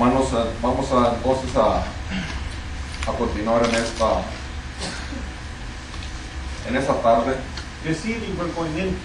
Hermanos, vamos a entonces a continuar en esta tarde. This evening we're going into,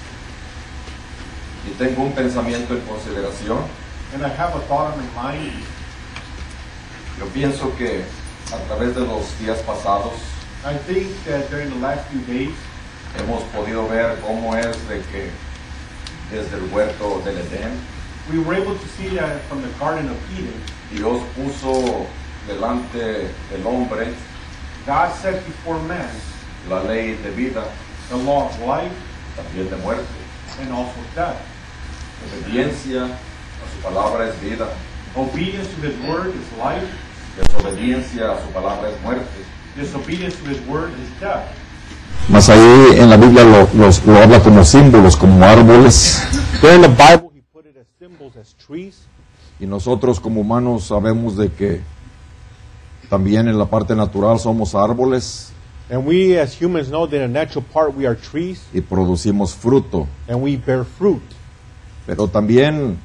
Y tengo un pensamiento en consideración. and I have a thought on my mind. Yo pienso que a través de los días pasados I think that during the last few days, hemos podido ver cómo es de que desde el huerto del Edén, we were able to see that from the Garden of Eden, Dios puso delante del hombre God set before man la ley de vida, the law of life también de muerte. and also death. Obediencia a su palabra es vida, Obedience to His word is life. desobediencia a su palabra es muerte. Disobedience to His word is death. Mas ahí en la Biblia lo habla como símbolos, como árboles. There in the Bible, He put it as symbols, as trees. Y nosotros como humanos sabemos de que también en la parte natural somos árboles And we as humans know that in the natural part we are trees y producimos fruto. and we bear fruit. Pero también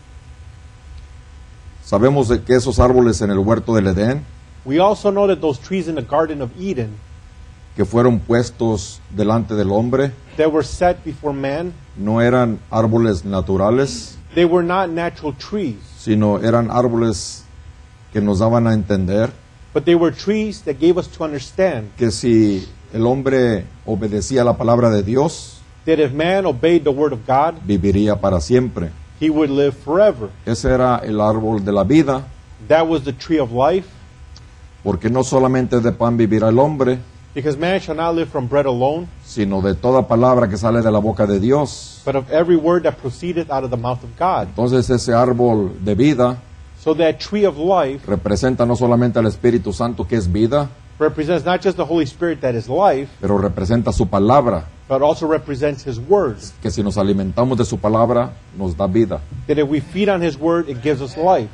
sabemos de que esos árboles en el huerto del Edén, We also know that those trees in the Garden of Eden que fueron puestos delante del hombre, that were set before man, no eran árboles naturales, they were not natural trees, sino eran árboles que nos daban a entender but they were trees that gave us to understand que si el hombre obedecía la palabra de Dios, that if man obeyed the word of God, viviría para siempre. he would live forever. Ese era el árbol de la vida, That was the tree of life, porque no solamente de pan vivirá el hombre, because man shall not live from bread alone, sino de toda palabra que sale de la boca de Dios. but of every word that proceedeth out of the mouth of God. Entonces ese árbol de vida So that tree of life representa no solamente al Espíritu Santo, que es vida, represents not just the Holy Spirit that is life, pero representa su palabra, but also represents His word. que si nos alimentamos de su palabra, nos da vida. That if we feed on His word, it gives us life.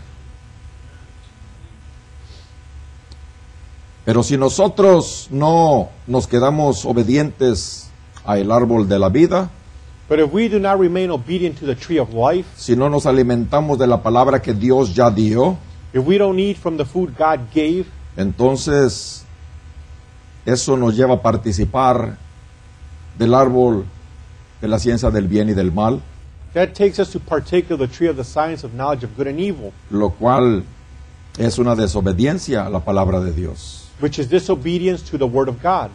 Pero si nosotros no nos quedamos obedientes al árbol de la vida, But if we do not remain obedient to the tree of life, si no nos alimentamos de la palabra que Dios ya dio, if we don't eat from the food God gave, entonces eso nos lleva a participar del árbol de la ciencia del bien y del mal, that takes us to partake of the tree of the science of knowledge of good and evil, lo cual es una desobediencia a la palabra de Dios. which is disobedience to the word of God.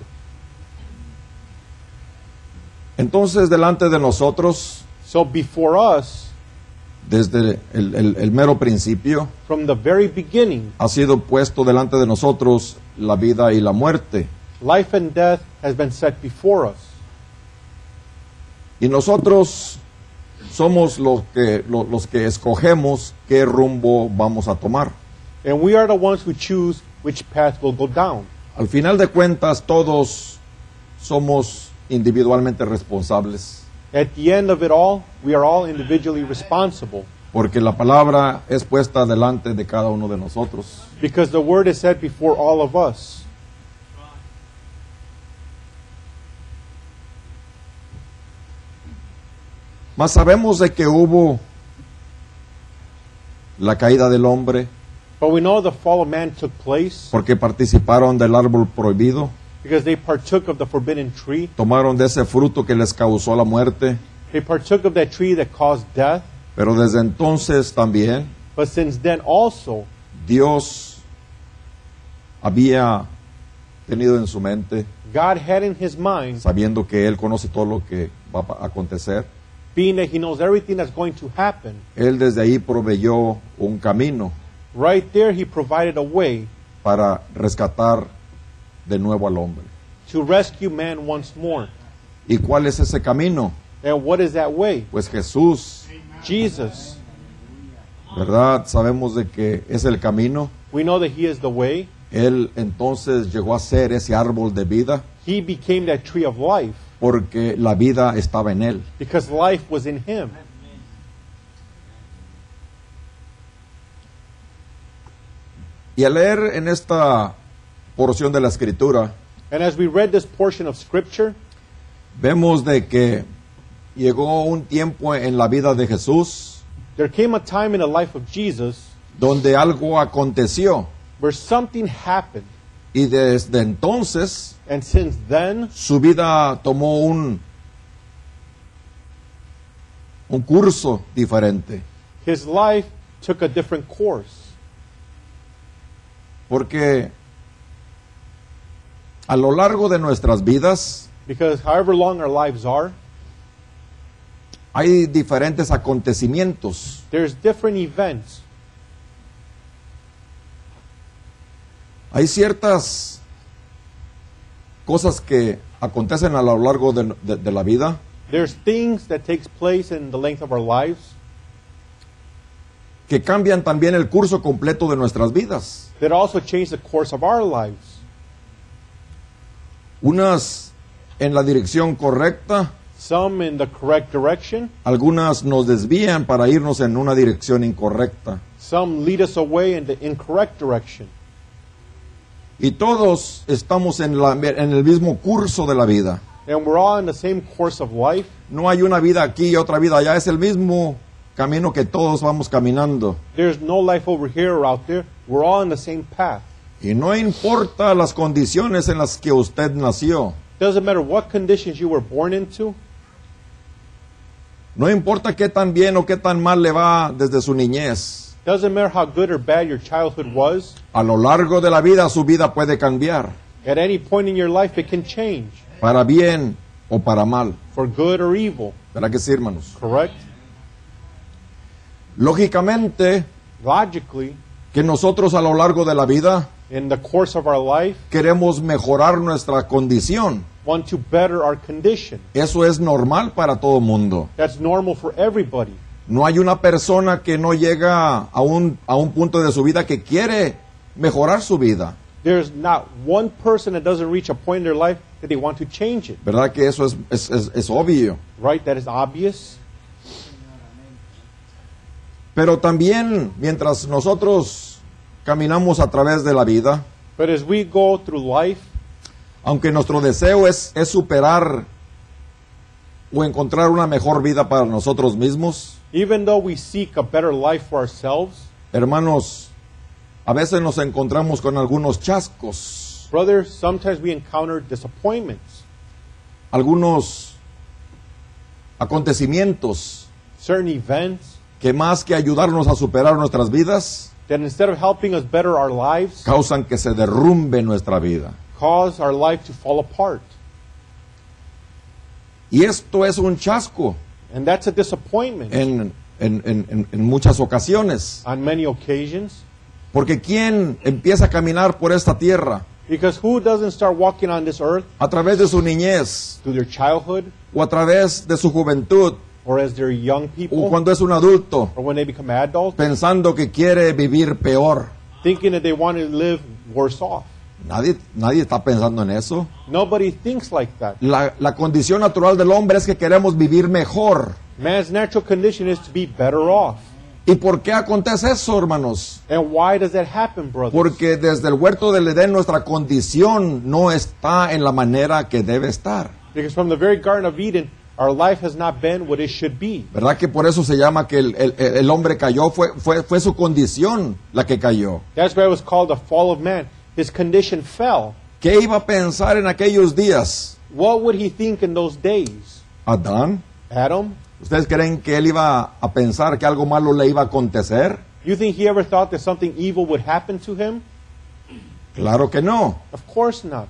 Entonces, delante de nosotros, So before us, desde el mero principio, from the very beginning, ha sido puesto delante de nosotros la vida y la muerte. life and death has been set before us. Y nosotros somos los que escogemos qué rumbo vamos a tomar. And we are the ones who choose which path will go down. Al final de cuentas, todos somos individualmente responsables, At the end of it all, we are all individually responsible porque la palabra es puesta delante de cada uno de nosotros. because the word is set before all of us. Mas sabemos de que hubo la caída del hombre But we know the fall of man took place porque participaron del árbol prohibido, because they partook of the forbidden tree. tomaron de ese fruto que les causó la muerte, They partook of that tree that caused death. pero desde entonces también But since then also, Dios había tenido en su mente, God had in His mind, sabiendo que Él conoce todo lo que va a acontecer, being that He knows everything that's going to happen, Él desde ahí proveyó un camino right there He provided a way para rescatar de nuevo al hombre. to rescue man once more. ¿Y cuál es ese camino? And what is that way? Pues Jesús, Jesus. ¿verdad? Sabemos de que es el camino. We know that He is the way. Él entonces llegó a ser ese árbol de vida He became that tree of life porque la vida estaba en Él. because life was in Him. Y al leer en esta porción de la Escritura, And as we read this portion of Scripture, vemos de que llegó un tiempo en la vida de Jesús there came a time in the life of Jesus donde algo aconteció. where something happened. Y desde entonces And since then, su vida tomó un curso diferente. his life took a different course. Porque a lo largo de nuestras vidas Because however long our lives are, hay diferentes acontecimientos. there's different events. Hay ciertas cosas que acontecen a lo largo de la vida There's things that takes place in the length of our lives que cambian también el curso completo de nuestras vidas. that also change the course of our lives. Unas en la dirección correcta, Some in the correct direction, algunas nos desvían para irnos en una dirección incorrecta. some lead us away in the incorrect direction. Y todos estamos en el mismo curso de la vida. And we're all in the same course of life. No hay una vida aquí y otra vida allá, es el mismo camino que todos vamos caminando. There's no life over here or out there. We're all in the same path. Y no importa las condiciones en las que usted nació, Doesn't matter what conditions you were born into. no importa qué tan bien o qué tan mal le va desde su niñez. Doesn't matter how good or bad your childhood was. A lo largo de la vida su vida puede cambiar, At any point in your life, it can change para bien o para mal. for good or evil. ¿Verdad que sí, hermanos? Correct? Lógicamente Logically, que nosotros a lo largo de la vida in the course of our life, queremos mejorar nuestra condición. want to better our condition. Eso es normal para todo mundo. That's normal for everybody. No hay una persona que no llega a un punto de su vida que quiere mejorar su vida. There's not one person that doesn't reach a point in their life that they want to change it. ¿Verdad que eso es obvio? Right? That is obvious. Pero también mientras nosotros caminamos a través de la vida, But as we go through life, aunque nuestro deseo es superar o encontrar una mejor vida para nosotros mismos, even though we seek a better life for ourselves, hermanos, a veces nos encontramos con algunos chascos, brothers, sometimes we encounter disappointments, algunos acontecimientos certain events que más que ayudarnos a superar nuestras vidas, that instead of helping us better our lives, causan que se derrumbe nuestra vida. cause our life to fall apart. Y esto es un chasco And that's a disappointment en muchas ocasiones. on many occasions. Porque ¿quién empieza a caminar por esta tierra Because who doesn't start walking on this earth a través de su niñez through their childhood o a través de su juventud or as they're young o people cuando es un adulto or when they become adults, pensando que quiere vivir peor? thinking that they want to live worse off? Nadie está pensando en eso. Nobody thinks like that. La condición natural del hombre es que queremos vivir mejor. Man's natural condition is to be better off. ¿Y por qué acontece eso, hermanos? And why does that happen, brothers? Porque desde el huerto del Edén nuestra condición no está en la manera que debe estar. Because from the very Garden of Eden, our life has not been what it should be. ¿Verdad que por eso se llama que el hombre cayó? Fue su condición la que cayó. That's why it was called the fall of man. His condition fell. ¿Qué iba a pensar en aquellos días? What would he think in those days? Adán. Adam? ¿Ustedes creen que él iba a pensar que algo malo le iba a acontecer? You think he ever thought that something evil would happen to him? Claro que no. Of course not.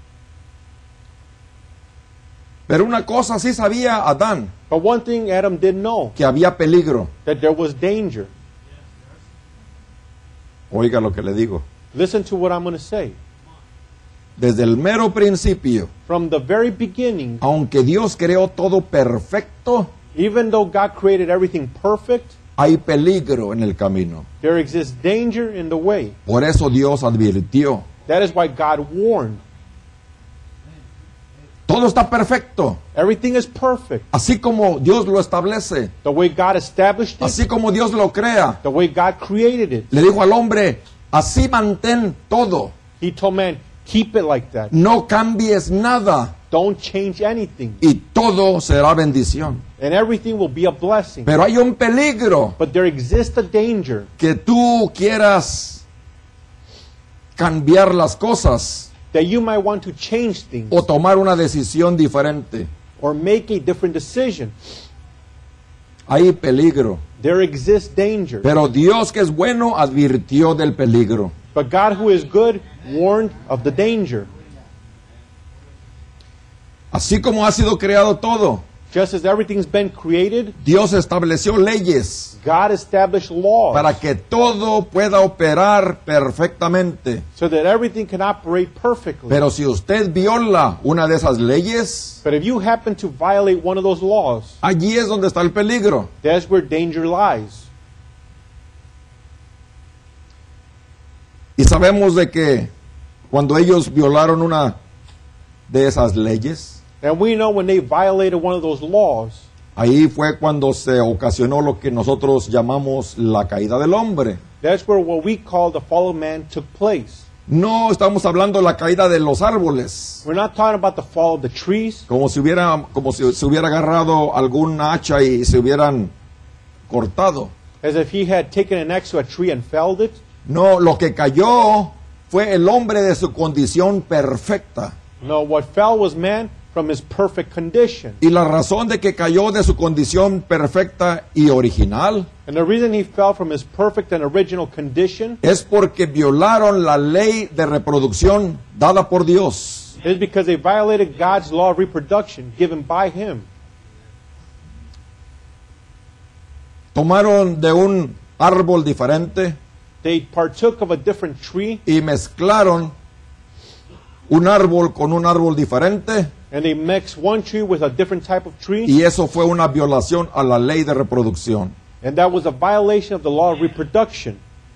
Pero una cosa sí sabía Adán, But one thing Adam did know, que había peligro. that there was danger. Oiga lo que le digo. Listen to what I'm going to say. Desde el mero principio, From the very beginning, aunque Dios creó todo perfecto, even though God created everything perfect, hay peligro en el camino. there exists danger in the way. Por eso Dios advirtió. That is why God warned. Todo está perfecto, Everything is perfect. así como Dios lo establece, The way God established it, así como Dios lo crea. the way God created it. Le dijo al hombre, así mantén todo, He told man, keep it like that. no cambies nada Don't change anything. y todo será bendición. And everything will be a blessing. Pero hay un peligro But there exists a danger que tú quieras cambiar las cosas that you might want to change things o tomar una decisión diferente. or make a different decision. Hay peligro. There exists danger. Pero Dios, que es bueno, advirtió del peligro. But God, who is good, warned of the danger. Así como ha sido creado todo, Just as everything's been created, Dios estableció leyes God established laws para que todo pueda operar perfectamente. so that everything can operate perfectly. Pero si usted viola una de esas leyes, But if you happen to violate one of those laws, allí es donde está el peligro. that's where danger lies. Y sabemos de que cuando ellos violaron una de esas leyes, And we know when they violated one of those laws, ahí fue cuando se ocasionó lo que nosotros llamamos la caída del hombre. that's where what we call the fall of man took place. No estamos hablando de la caída de los árboles, We're not talking about the fall of the trees, como si se hubiera agarrado algún hacha y se hubieran cortado. as if he had taken an axe to a tree and felled it. No, lo que cayó fue el hombre de su condición perfecta. No, what fell was man from his perfect condition. Y la razón de que cayó de su condición perfecta y original And the reason he fell from his perfect and original condition es porque violaron la ley de reproducción dada por Dios. is because they violated God's law of reproduction given by him. Tomaron de un árbol diferente They partook of a different tree y mezclaron un árbol con un árbol diferente, and they mixed one tree with a different type of tree, y eso fue una violación a la ley de reproducción. and that was a violation of the law of reproduction.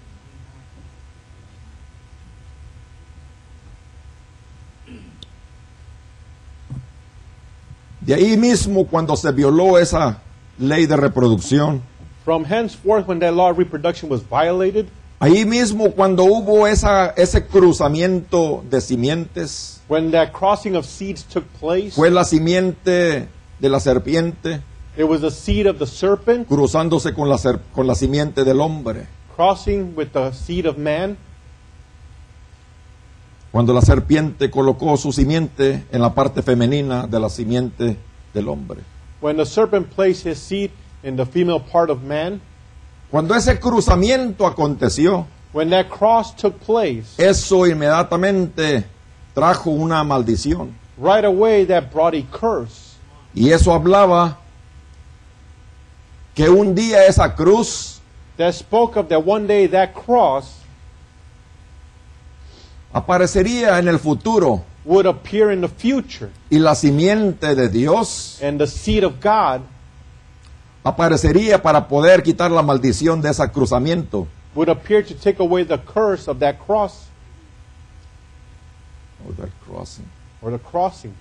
De ahí mismo, cuando se violó esa ley de reproducción, From henceforth, when that law of reproduction was violated, ahí mismo cuando hubo ese cruzamiento de simientes, when that crossing of seeds took place, fue la simiente de la serpiente it was the seed of the serpent cruzándose con la simiente del hombre. crossing with the seed of man. Cuando la serpiente colocó su simiente en la parte femenina de la simiente del hombre. When the serpent placed his seed in the female part of man, Cuando ese cruzamiento aconteció, when that cross took place, eso inmediatamente trajo una maldición. right away that brought a curse. Y eso hablaba que un día esa cruz That spoke of that one day that cross aparecería en el futuro would appear in the future, y la simiente de Dios and the seed of God aparecería para poder quitar la maldición de ese cruzamiento. would appear to take away the curse of that cross Oh, that crossing. or the crossing.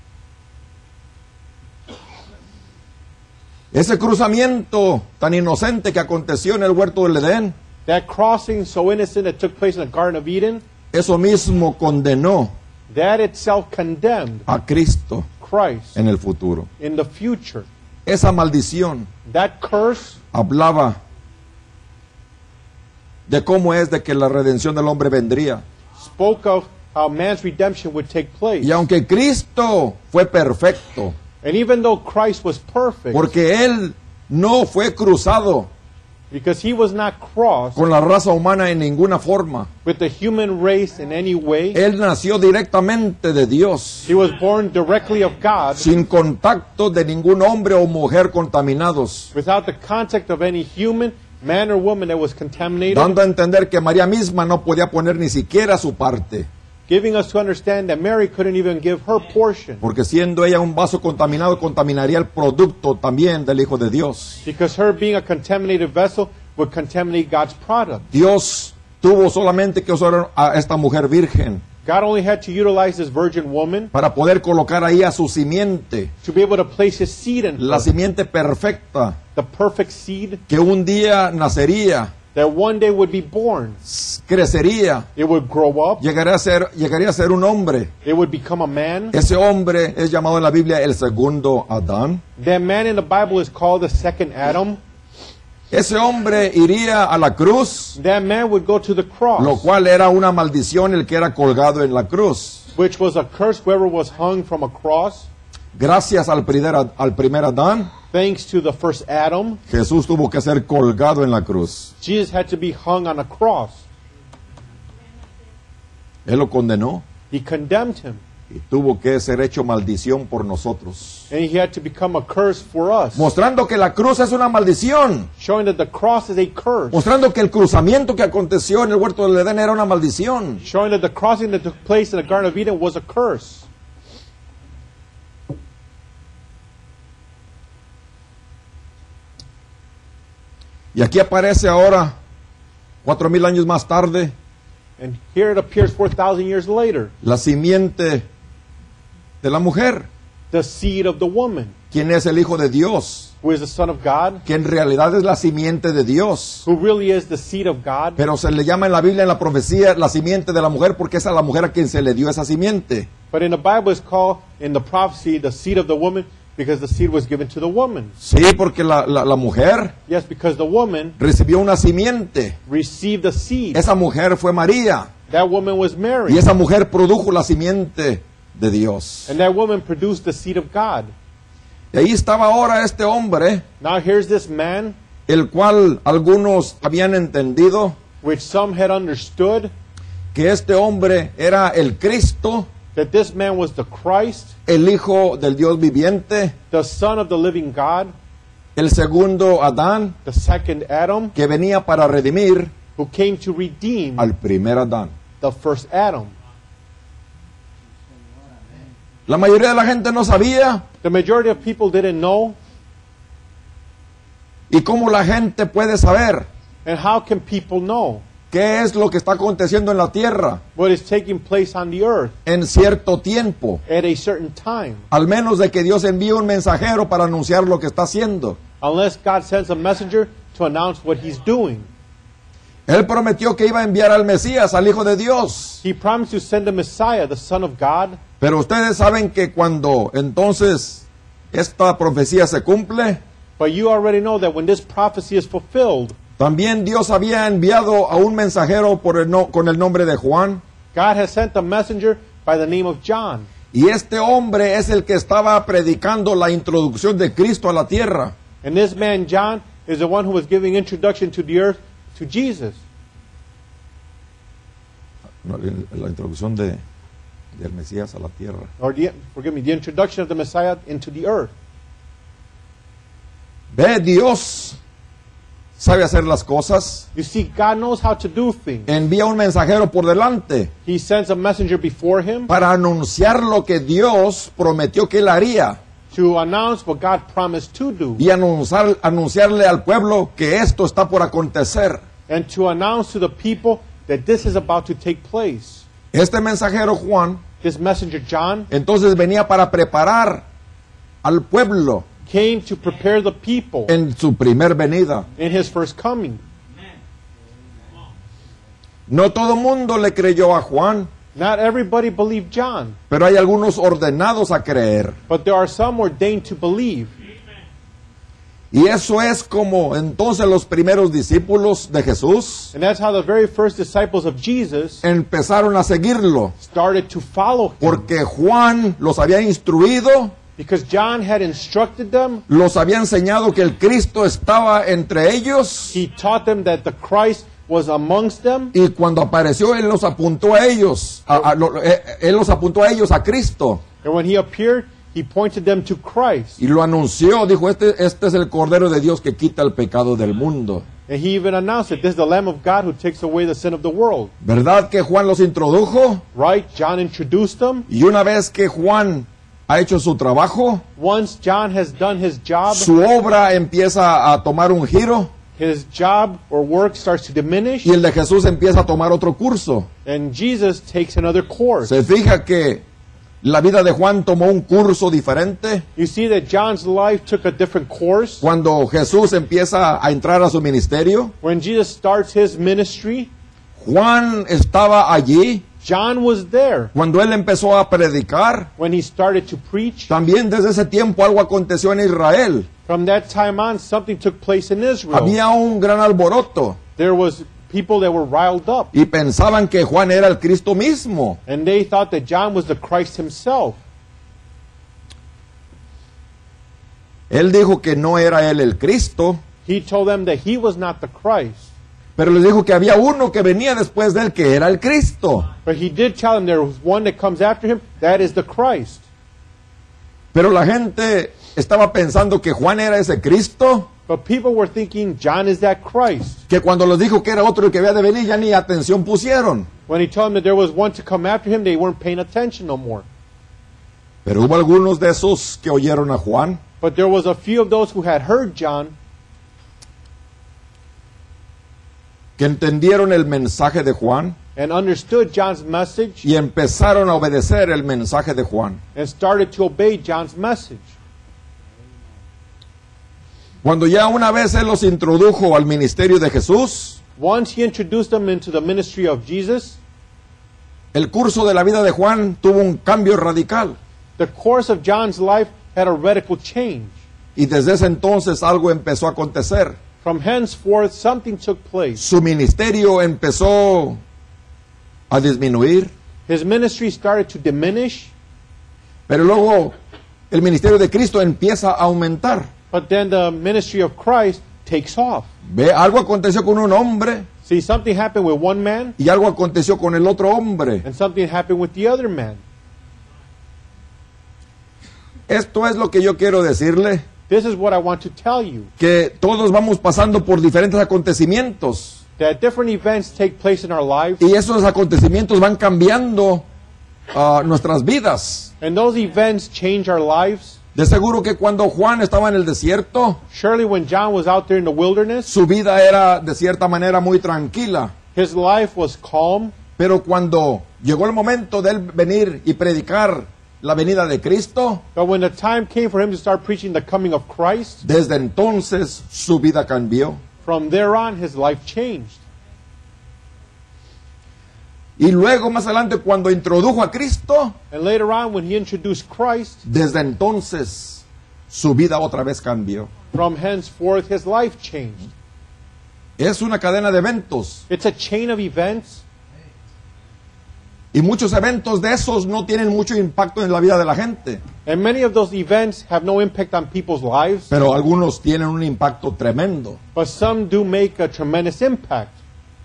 Ese cruzamiento tan inocente que aconteció en el huerto del Edén, That crossing so innocent that took place in the Garden of Eden, eso mismo condenó that itself condemned a Cristo Christ en el futuro. in the future. Esa maldición That curse hablaba de cómo es de que la redención del hombre vendría. spoke of how man's redemption would take place. Y aunque Cristo fue perfecto, And even though Christ was perfect, porque Él no fue cruzado because he was not crossed con la raza humana en ninguna forma, with the human race in any way, Él nació directamente de Dios, he was born directly of God, sin contacto de ningún hombre o mujer contaminados, without the contact of any human, man or woman that was contaminated, dando a entender que María misma no podía poner ni siquiera su parte, giving us to understand that Mary couldn't even give her portion, porque siendo ella un vaso contaminado, contaminaría el producto también del Hijo de Dios. because her being a contaminated vessel would contaminate God's product. Dios tuvo solamente que usar a esta mujer virgen God only had to utilize this virgin woman para poder colocar ahí a su simiente, to be able to place his seed in la her, simiente perfecta, the perfect seed que un día nacería that one day would be born, crecería, It would grow up. llegaría a ser un hombre. It would become a man. Ese hombre es llamado en la Biblia el segundo Adán. That man in the Bible is called the second Adam. Ese hombre iría a la cruz, That man would go to the cross, lo cual era una maldición el que era colgado en la cruz. which was a curse whoever was hung from a cross. Gracias al primer Adán, Thanks to the first Adam, Jesús tuvo que ser colgado en la cruz. Jesus had to be hung on a cross. Él lo condenó He condemned him. y tuvo que ser hecho maldición por nosotros. And he had to become a curse for us. Mostrando que la cruz es una maldición. Showing that the cross is a curse. Mostrando que el cruzamiento que aconteció en el huerto del Edén era una maldición. Showing that the crossing that took place in the Garden of Eden was a curse. Y aquí aparece ahora, 4,000 años más tarde, And here it appears 4,000 years later. la simiente de la mujer, The seed of the woman, quien es el Hijo de Dios, who is the Son of God, que en realidad es la simiente de Dios. who really is the seed of God. Pero se le llama en la Biblia, en la profecía, la simiente de la mujer, porque es a la mujer a quien se le dio esa simiente. But in the Bible it's called, in the prophecy, the seed of the woman, because the seed was given to the woman. Sí, porque la mujer Yes, because the woman recibió una simiente. received the seed. Esa mujer fue María. That woman was Y Mary. esa mujer produjo la simiente de Dios. And that woman produced the seed of God. Y ahí estaba ahora este hombre, Now here's this man, el cual algunos habían entendido which some had understood, que este hombre era el Cristo, that this man was the Christ, el Hijo del Dios viviente, the Son of the living God, el segundo Adán, the second Adam, que venía para redimir who came to redeem al primer Adán. the first Adam. La mayoría de la gente no sabía. The majority of people didn't know. ¿Y cómo la gente puede saber And how can people know qué es lo que está aconteciendo en la tierra what is taking place on the earth en cierto tiempo? at a certain time? Al menos de que Dios envíe un mensajero para anunciar lo que está haciendo. Unless God sends a messenger to announce what he's doing. Él prometió que iba a enviar al Mesías, al Hijo de Dios. He promised to send the Messiah, the Son of God. Pero ustedes saben que cuando entonces esta profecía se cumple, But you already know that when this prophecy is fulfilled, también Dios había enviado a un mensajero con el nombre de Juan. God has sent a messenger by the name of John. Y este hombre es el que estaba predicando la introducción de Cristo a la tierra. And this man, John, is the one who was giving introduction to the earth to Jesus. No, la introducción del Mesías a la tierra. Or, the introduction of the Messiah into the earth. Ve, Dios sabe hacer las cosas. You see, God knows how to do things. Envía un mensajero por delante He sends a messenger before him para anunciar lo que Dios prometió que él haría. to announce what God promised to do. Y anunciarle al pueblo que esto está por acontecer. And to announce to the people that this is about to take place. Este mensajero Juan This messenger, John, entonces venía para preparar al pueblo came to prepare the people en su primer venida. in his first coming. No todo mundo le creyó a Juan, Not everybody believed John, pero hay algunos ordenados a creer. but there are some ordained to believe. Y eso es como entonces los primeros discípulos de Jesús And that's how the very first disciples of Jesus empezaron a seguirlo, started to follow him. porque Juan los había instruido, Because John had instructed them, los había enseñado que el Cristo estaba entre ellos, he taught them that the Christ was amongst them. y cuando apareció él los apuntó a ellos, él los apuntó a ellos a Cristo And when he appeared, he pointed them to Christ. y lo anunció, dijo, este es el Cordero de Dios que quita el pecado del mundo. And he even announced that this is the Lamb of God who takes away the sin of the world. ¿Verdad que Juan los introdujo? Right? John introduced them. Y una vez que Juan ha hecho su trabajo, Once John has done his job, su obra empieza a tomar un giro his job or work starts to diminish, y el de Jesús empieza a tomar otro curso. and Jesus takes another course. Se fija que la vida de Juan tomó un curso diferente You see that John's life took a different course. cuando Jesús empieza a entrar a su ministerio. When Jesus starts his ministry, Juan estaba allí John was there cuando él empezó a predicar. when he started to preach. También desde ese tiempo algo aconteció en Israel. From that time on, something took place in Israel. Había un gran alboroto There was people that were riled up, y pensaban que Juan era el Cristo mismo. and they thought that John was the Christ himself. Él dijo que no era él el Cristo, He told them that he was not the Christ. pero les dijo que había uno que venía después de él que era el Cristo. But he did tell them there was one that comes after him, that is the Christ. Pero la gente estaba pensando que Juan era ese Cristo, But people were thinking John is that Christ. que cuando les dijo que era otro el que había de venir ya ni atención pusieron. When he told them that there was one to come after him, they weren't paying attention no more. Pero hubo algunos de esos que oyeron a Juan But there was a few of those who had heard John, que entendieron el mensaje de Juan and understood John's message y empezaron a obedecer el mensaje de Juan. and started to obey John's message. Cuando ya una vez él los introdujo al ministerio de Jesús, Once he introduced them into the ministry of Jesus, el curso de la vida de Juan tuvo un cambio radical. the course of John's life had a radical change. Y desde ese entonces algo empezó a acontecer. From henceforth, something took place. Su ministerio empezó a disminuir, His ministry started to diminish, pero luego el ministerio de Cristo empieza a aumentar. but then the ministry of Christ takes off. Ve, algo aconteció con un hombre See, something happened with one man, y algo aconteció con el otro hombre. and something happened with the other man. Esto es lo que yo quiero decirle, This is what I want to tell you, que todos vamos pasando por diferentes acontecimientos that different events take place in our lives, y esos acontecimientos van cambiando nuestras vidas. and those events change our lives. De seguro que cuando Juan estaba en el desierto, Surely when John was out there in the wilderness, su vida era de cierta manera muy tranquila. his life was calm, Pero cuando llegó el momento de él venir y predicar la venida de Cristo, but when the time came for him to start preaching the coming of Christ, desde entonces su vida cambió. from there on his life changed. Y luego más adelante cuando introdujo a Cristo, And later on when he introduced Christ, desde entonces su vida otra vez cambió. from henceforth his life changed. Es una cadena de eventos It's a chain of events, y muchos eventos de esos no tienen mucho impacto en la vida de la gente, and many of those events have no impact on people's lives, pero algunos tienen un impacto tremendo. but some do make a tremendous impact.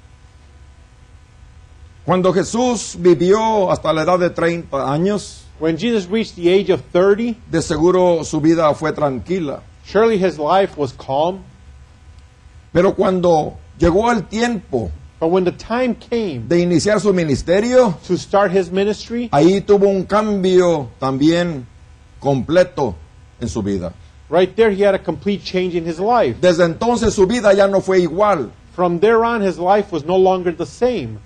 Cuando Jesús vivió hasta la edad de 30 años, When Jesus reached the age of 30, de seguro su vida fue tranquila. surely his life was calm, Pero cuando llegó el tiempo but when the time came de iniciar su ministerio, to start his ministry, ahí tuvo un cambio también completo en su vida. right there he had a complete change in his life. Desde entonces su vida ya no fue igual. From there on his life was no longer the same.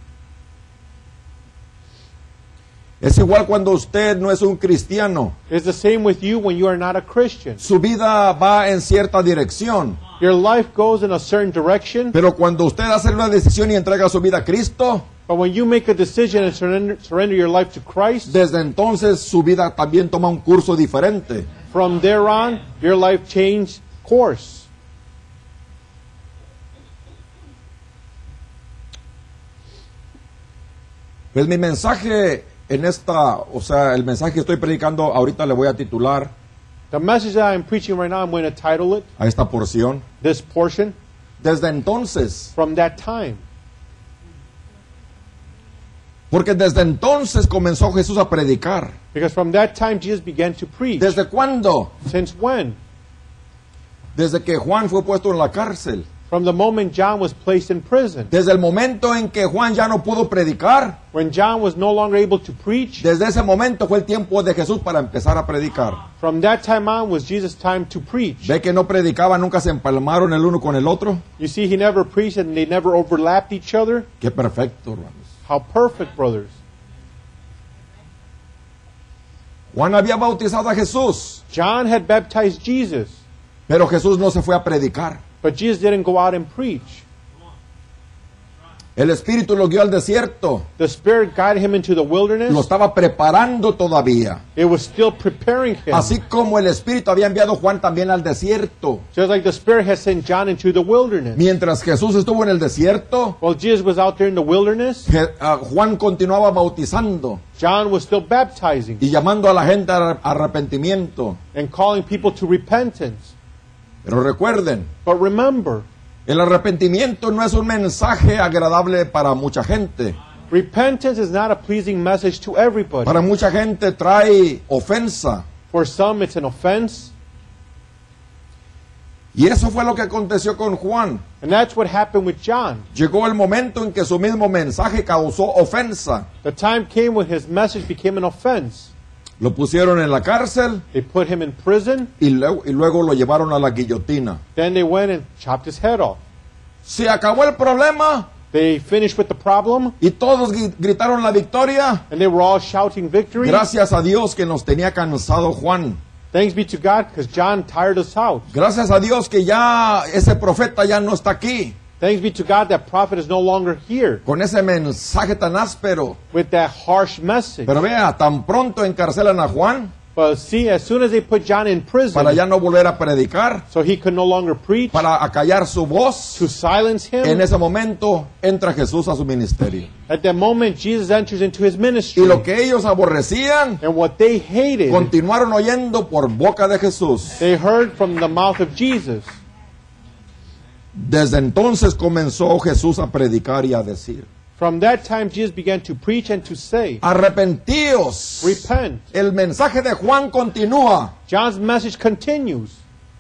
Es igual cuando usted no es un cristiano. It's the same with you when you are not a Christian. Su vida va en cierta dirección. Your life goes in a certain direction, Pero cuando usted hace una decisión y entrega su vida a Cristo, but when you make a decision and surrender your life to Christ, desde entonces su vida también toma un curso diferente. from there on, your life changed course. Pues mi mensaje en esta, el mensaje que estoy predicando ahorita le voy a titular The message that I'm preaching right now, I'm going to title it, a esta porción, this portion, desde entonces. from that time. Porque desde entonces comenzó Jesús a predicar. Because from that time, Jesus began to preach. ¿Desde cuándo? Since when? Desde que Juan fue puesto en la cárcel. From the moment John was placed in prison. Desde el momento en que Juan ya no pudo predicar, When John was no longer able to preach, desde ese momento fue el tiempo de Jesús para empezar a predicar. from that time on was Jesus' time to preach. ¿Ve que no predicaba, nunca se empalmaron el uno con el otro? You see, he never preached and they never overlapped each other. Qué perfecto, hermanos. How perfect, brothers. Juan había bautizado a Jesús, John had baptized Jesus, pero Jesús no se fue a predicar. but Jesus didn't go out and preach. El Espíritu lo guió al desierto. The Spirit guided him into the wilderness. Lo estaba preparando todavía. It was still preparing him. Así como el Espíritu había enviado a Juan también al desierto. Just like the Spirit has sent John into the wilderness. Mientras Jesús estuvo en el desierto, While Jesus was out there in the wilderness, Juan continuaba bautizando John was still baptizing y llamando a la gente a arrepentimiento. and calling people to repentance. Pero recuerden, But remember, el arrepentimiento no es un mensaje agradable para mucha gente. repentance is not a pleasing message to everybody. Para mucha gente trae ofensa. For some, it's an offense. Y eso fue lo que aconteció con Juan. And that's what happened with John. Llegó el momento en que su mismo mensaje causó ofensa. The time came when his message became an offense. Lo pusieron en la cárcel They put him in prison. y luego lo llevaron a la guillotina. Then they went and chopped his head off. Se acabó el problema They finished with the problem, y todos gritaron la victoria. and they were all shouting victory. Gracias a Dios que nos tenía cansado Juan. Thanks be to God, because John tired us out. Gracias a Dios que ya ese profeta ya no está aquí. Thanks be to God that prophet is no longer here Con ese mensaje tan áspero. with that harsh message. Pero vea, tan pronto encarcelan a Juan But see, as soon as they put John in prison, para ya no volver a predicar, so he could no longer preach, para acallar su voz, to silence him, en ese momento entra Jesús a su ministerio. at that moment Jesus enters into his ministry. Y lo que ellos aborrecían, And what they hated, continuaron oyendo por boca de Jesús. they heard from the mouth of Jesus. Desde entonces comenzó Jesús a predicar y a decir: From that time Jesus began to preach and to say, arrepentíos. repent. El mensaje de Juan continúa John's message continues.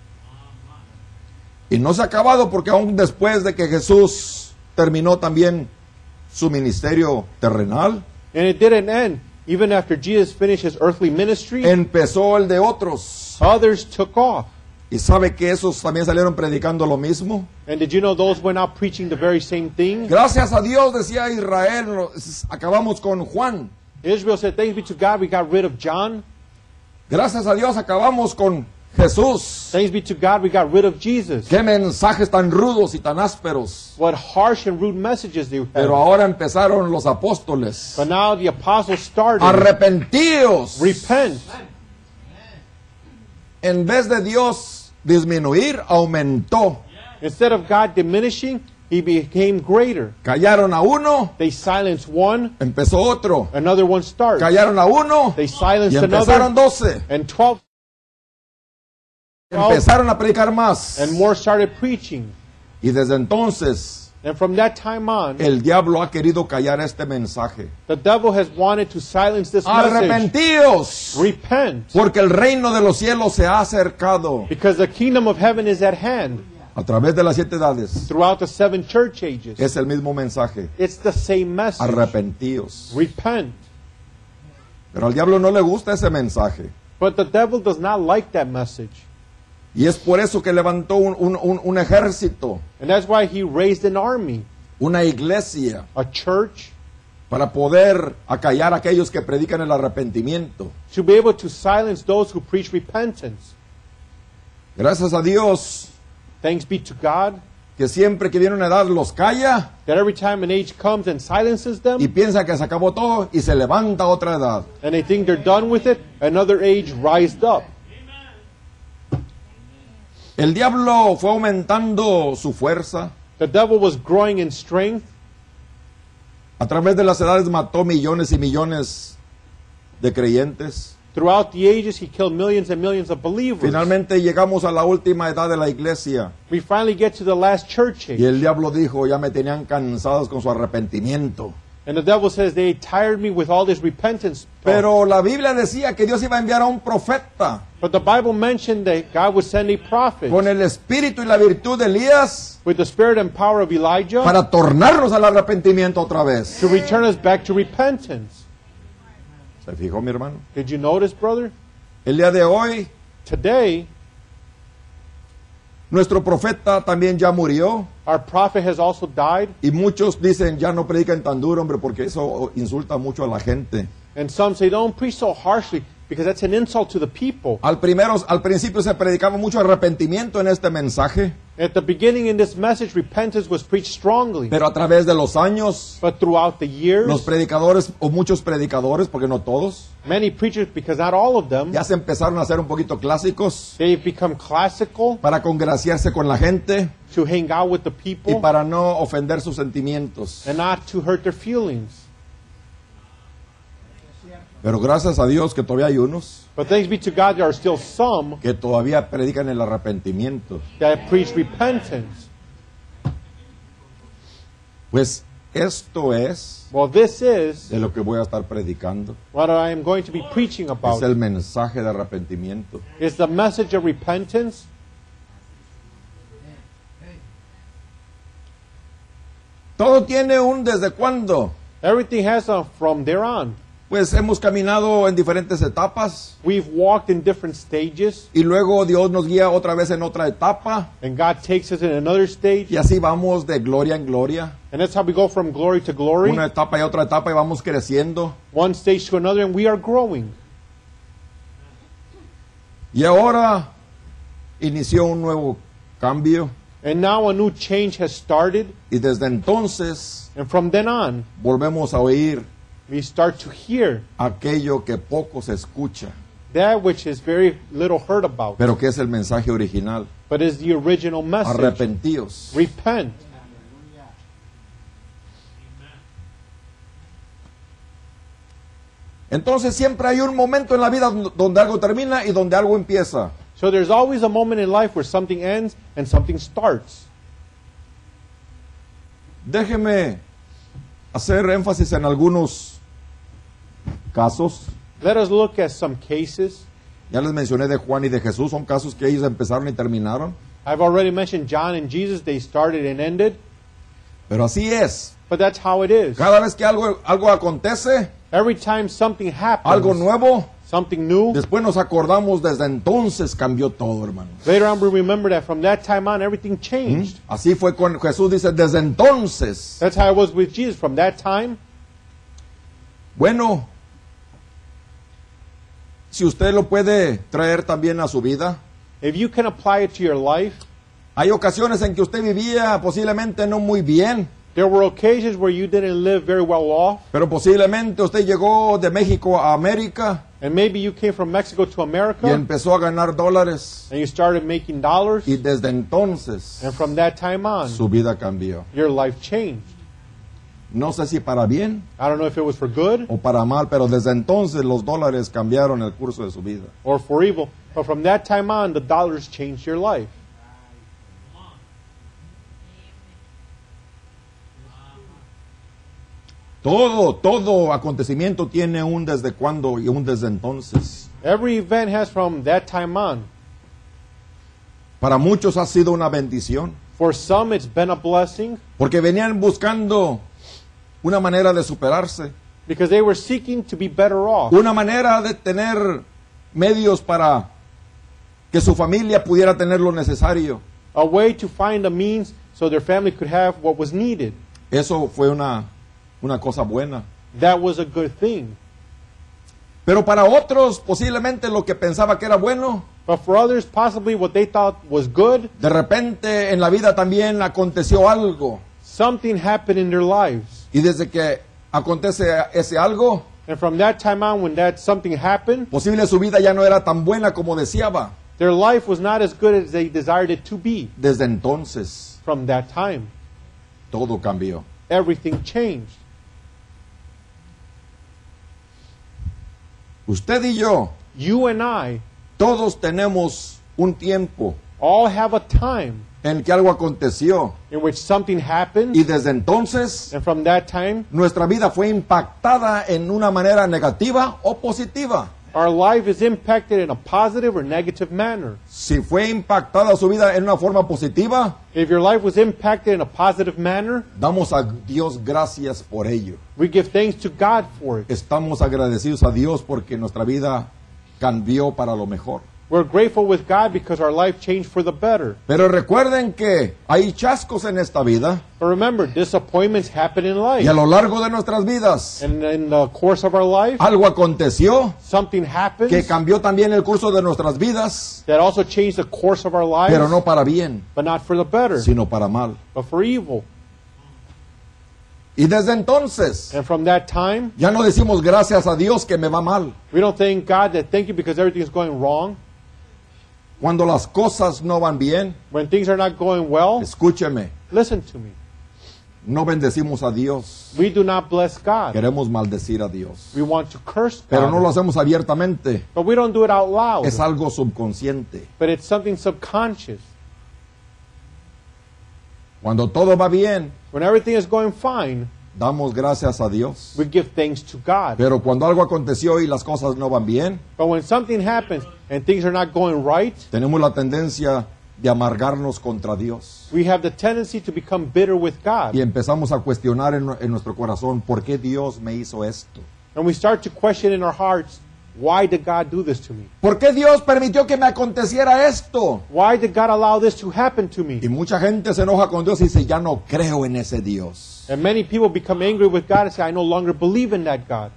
y no se ha acabado, porque aún después de que Jesús terminó también su ministerio terrenal, And it didn't end. Even after Jesus finished his earthly ministry, empezó el de otros. others took off. ¿Y sabe que esos también salieron predicando lo mismo? And did you know those went out preaching the very same thing? Gracias a Dios, decía Israel, acabamos con Juan. Israel said, thanks be to God, we got rid of John. Gracias a Dios acabamos con Jesús. Thanks be to God, we got rid of Jesus. Qué mensajes tan rudos y tan ásperos. What harsh and rude messages they had. Pero ahora empezaron los apóstoles. But now the apostles started. Arrepentíos. Repent. En vez de Dios disminuir, aumentó. Instead of God diminishing, he became greater. Callaron a uno, They silenced one, empezó otro. another one started. Callaron a uno They y silenced empezaron another, 12. and 12 Empezaron a predicar más. and more started preaching. Y desde entonces And from that time on, el diablo ha querido callar este mensaje. the devil has wanted to silence this message. Arrepentíos, Repent, porque el reino de los cielos se ha acercado. because the kingdom of heaven is at hand. A través de las 7 edades Throughout the 7 church ages, es el mismo mensaje. it's the same message. Arrepentíos. Repent. Pero al diablo no le gusta ese mensaje. But the devil does not like that message. Y es por eso que levantó un ejército, And that's why he raised an army, una iglesia, a church, para poder acallar a aquellos que predican el arrepentimiento. to be able to silence those who preach repentance. Gracias a Dios Thanks be to God que siempre que viene una edad los calla that every time an age comes and silences them, y piensa que se acabó todo y se levanta otra edad. and they think they're done with it, another age rised up. El diablo fue aumentando su fuerza. The devil was growing in strength. A través de las edades mató millones y millones de creyentes. Throughout the ages, he killed millions and millions of believers. Finalmente llegamos a la última edad de la iglesia. We finally get to the last church Y age. el diablo dijo, ya me tenían cansados con su arrepentimiento. And the devil says, they tired me with all this repentance. Pero la Biblia decía que Dios iba a enviar a un profeta But the Bible mentioned that God would send a prophet con el espíritu y la virtud de Elías with the spirit and power of Elijah para tornarnos al arrepentimiento otra vez. to return us back to repentance. ¿Se fijó, mi hermano? Did you notice, brother? El día de hoy, Today, nuestro profeta también ya murió. our prophet has also died. Y muchos dicen, ya no predican tan duro, hombre, porque eso insulta mucho a la gente. And some say, don't preach so harshly, because that's an insult to the people. Al principio se predicaba mucho arrepentimiento en este mensaje. At the beginning in this message, repentance was preached strongly. pero a través de los años, But throughout the years, los predicadores, o muchos predicadores, porque no todos, many preachers, because not all of them, ya se empezaron a hacer un poquito clásicos they've become classical para congraciarse con la gente to hang out with the y people para no ofender sus sentimientos. and not to hurt their feelings. Pero gracias a Dios que todavía hay unos But thanks be to God, there are still some que todavía predican el arrepentimiento. that preach repentance. Pues esto es Well, this is de lo que voy a estar predicando. what I am going to be preaching Es about. el mensaje de arrepentimiento. It's the message of repentance. Todo tiene un desde cuándo. Everything has a from there on. Pues hemos caminado en diferentes etapas We've walked in different stages, y luego Dios nos guía otra vez en otra etapa and God takes us in another stage, y así vamos de gloria en gloria, and that's how we go from glory to glory, una etapa y otra etapa y vamos creciendo. one stage to another, and we are growing. Y ahora inició un nuevo cambio And now a new change has started, y desde entonces and from then on, volvemos a oír we start to hear aquello que poco se escucha, that which is very little heard about, pero que es el mensaje original. but is the original message. Arrepentíos. Repent. Entonces siempre hay un momento en la vida donde algo termina y donde algo empieza. So there's always a moment in life where something ends and something starts. Déjeme hacer énfasis en algunos casos. Let us look at some cases. Ya les mencioné de Juan y de Jesús, son casos que ellos empezaron y terminaron. I've already mentioned John and Jesus. They started and ended, Pero así es. but that's how it is. Cada vez que algo acontece, Every time something happens, algo nuevo, something new, después nos acordamos desde entonces cambió todo, hermanos. later on we remember that from that time on everything changed. Así fue con Jesús, dice, desde entonces. That's how it was with Jesus. From that time, Bueno, si usted lo puede traer también a su vida, if you can apply it to your life, hay ocasiones en que usted vivía posiblemente no muy bien, there were occasions where you didn't live very well off, pero posiblemente usted llegó de México a América and maybe you came from Mexico to y America, empezó a ganar dólares. and you started making dollars, Y desde entonces and from that time on, su vida cambió. your life changed. No sé si para bien I don't know if it was for good o para mal, pero desde entonces los dólares cambiaron el curso de su vida. or for evil, but from that time on, the dollars changed your life. Todo acontecimiento tiene un desde cuándo y un desde entonces. Every event has from that time on. Para muchos ha sido una bendición, For some, it's been a blessing porque venían buscando una manera de superarse, because they were seeking to be better off, una manera de tener medios para que su familia pudiera tener lo necesario. a way to find a means so their family could have what was needed. Eso fue una cosa buena. That was a good thing. Pero para otros, posiblemente lo que pensaba que era bueno, But for others, possibly what they thought was good, de repente en la vida también aconteció algo. something happened in their lives. Y desde que acontece ese algo, And from that time on, when that something happened, posible su vida ya no era tan buena como deseaba. their life was not as good as they desired it to be. Desde entonces, From that time, todo cambió. everything changed. Usted y yo, You and I todos tenemos un tiempo all have a time en el que algo aconteció. in which something happened, Y desde entonces, and from that time, nuestra vida fue impactada en una manera negativa o positiva. our life is impacted in a positive or negative manner. Si fue impactada su vida en una forma positiva, If your life was impacted in a positive manner, damos a Dios gracias por ello. we give thanks to God for it. Estamos agradecidos a Dios porque nuestra vida cambió para lo mejor. We're grateful with God because our life changed for the better. Pero recuerden que hay chascos en esta vida But remember, disappointments happen in life. y a lo largo de nuestras vidas And in the course of our life, algo aconteció something happens que cambió también el curso de nuestras vidas, that also changed the course of our lives, pero no para bien, but not for the better, sino para mal. but for evil. Y desde entonces And from that time, ya no decimos gracias a Dios que me va mal. we don't thank God that thank you because everything is going wrong. Cuando las cosas no van bien, When things are not going well, escúcheme, listen to me. no bendecimos a Dios. We do not bless God. Queremos maldecir a Dios. We want to curse Pero no lo God. hacemos abiertamente. But we don't do it out loud. Es algo subconsciente. But it's something subconscious. Cuando todo va bien, When everything is going fine, damos gracias a Dios. we give thanks to God. Pero cuando algo aconteció y las cosas no van bien, But when something happens and things are not going right, tenemos la tendencia de amargarnos contra Dios. we have the tendency to become bitter with God. Y empezamos a cuestionar en nuestro corazón, ¿por qué Dios me hizo esto? And we start to question in our hearts, why did God do this to me? ¿Por qué Dios permitió que me aconteciera esto? Why did God allow this to happen to me? Y mucha gente se enoja con Dios y dice, ya no creo en ese Dios. And many people become angry with God and say, I no longer believe in that God.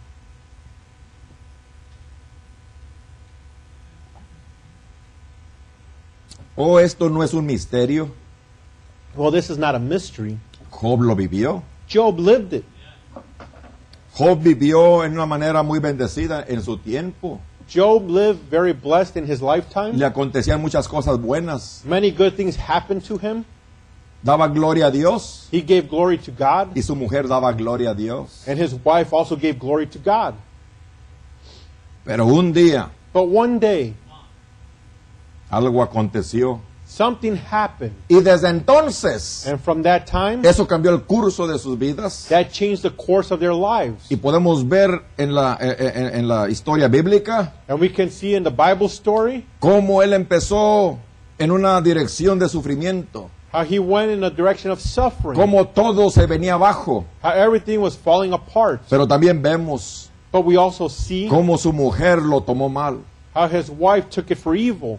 Oh, esto no es un misterio. Well, this is not a mystery. Job lo vivió. Job lived it. Job vivió en una manera muy bendecida en su tiempo. Job lived very blessed in his lifetime. Le acontecían muchas cosas buenas. Many good things happened to him. Daba gloria a Dios He gave glory to God. y su mujer daba gloria a Dios. And his wife also gave glory to God. Pero un día But one day, algo aconteció. something happened. Y desde entonces And from that time, eso cambió el curso de sus vidas. that changed the course of their lives. Y podemos ver en la historia bíblica And we can see in the Bible story cómo él empezó en una dirección de sufrimiento. how he went in a direction of suffering. Cómo todo se venía abajo. How everything was falling apart. Pero también vemos But we also see cómo su mujer lo tomó mal. how his wife took it for evil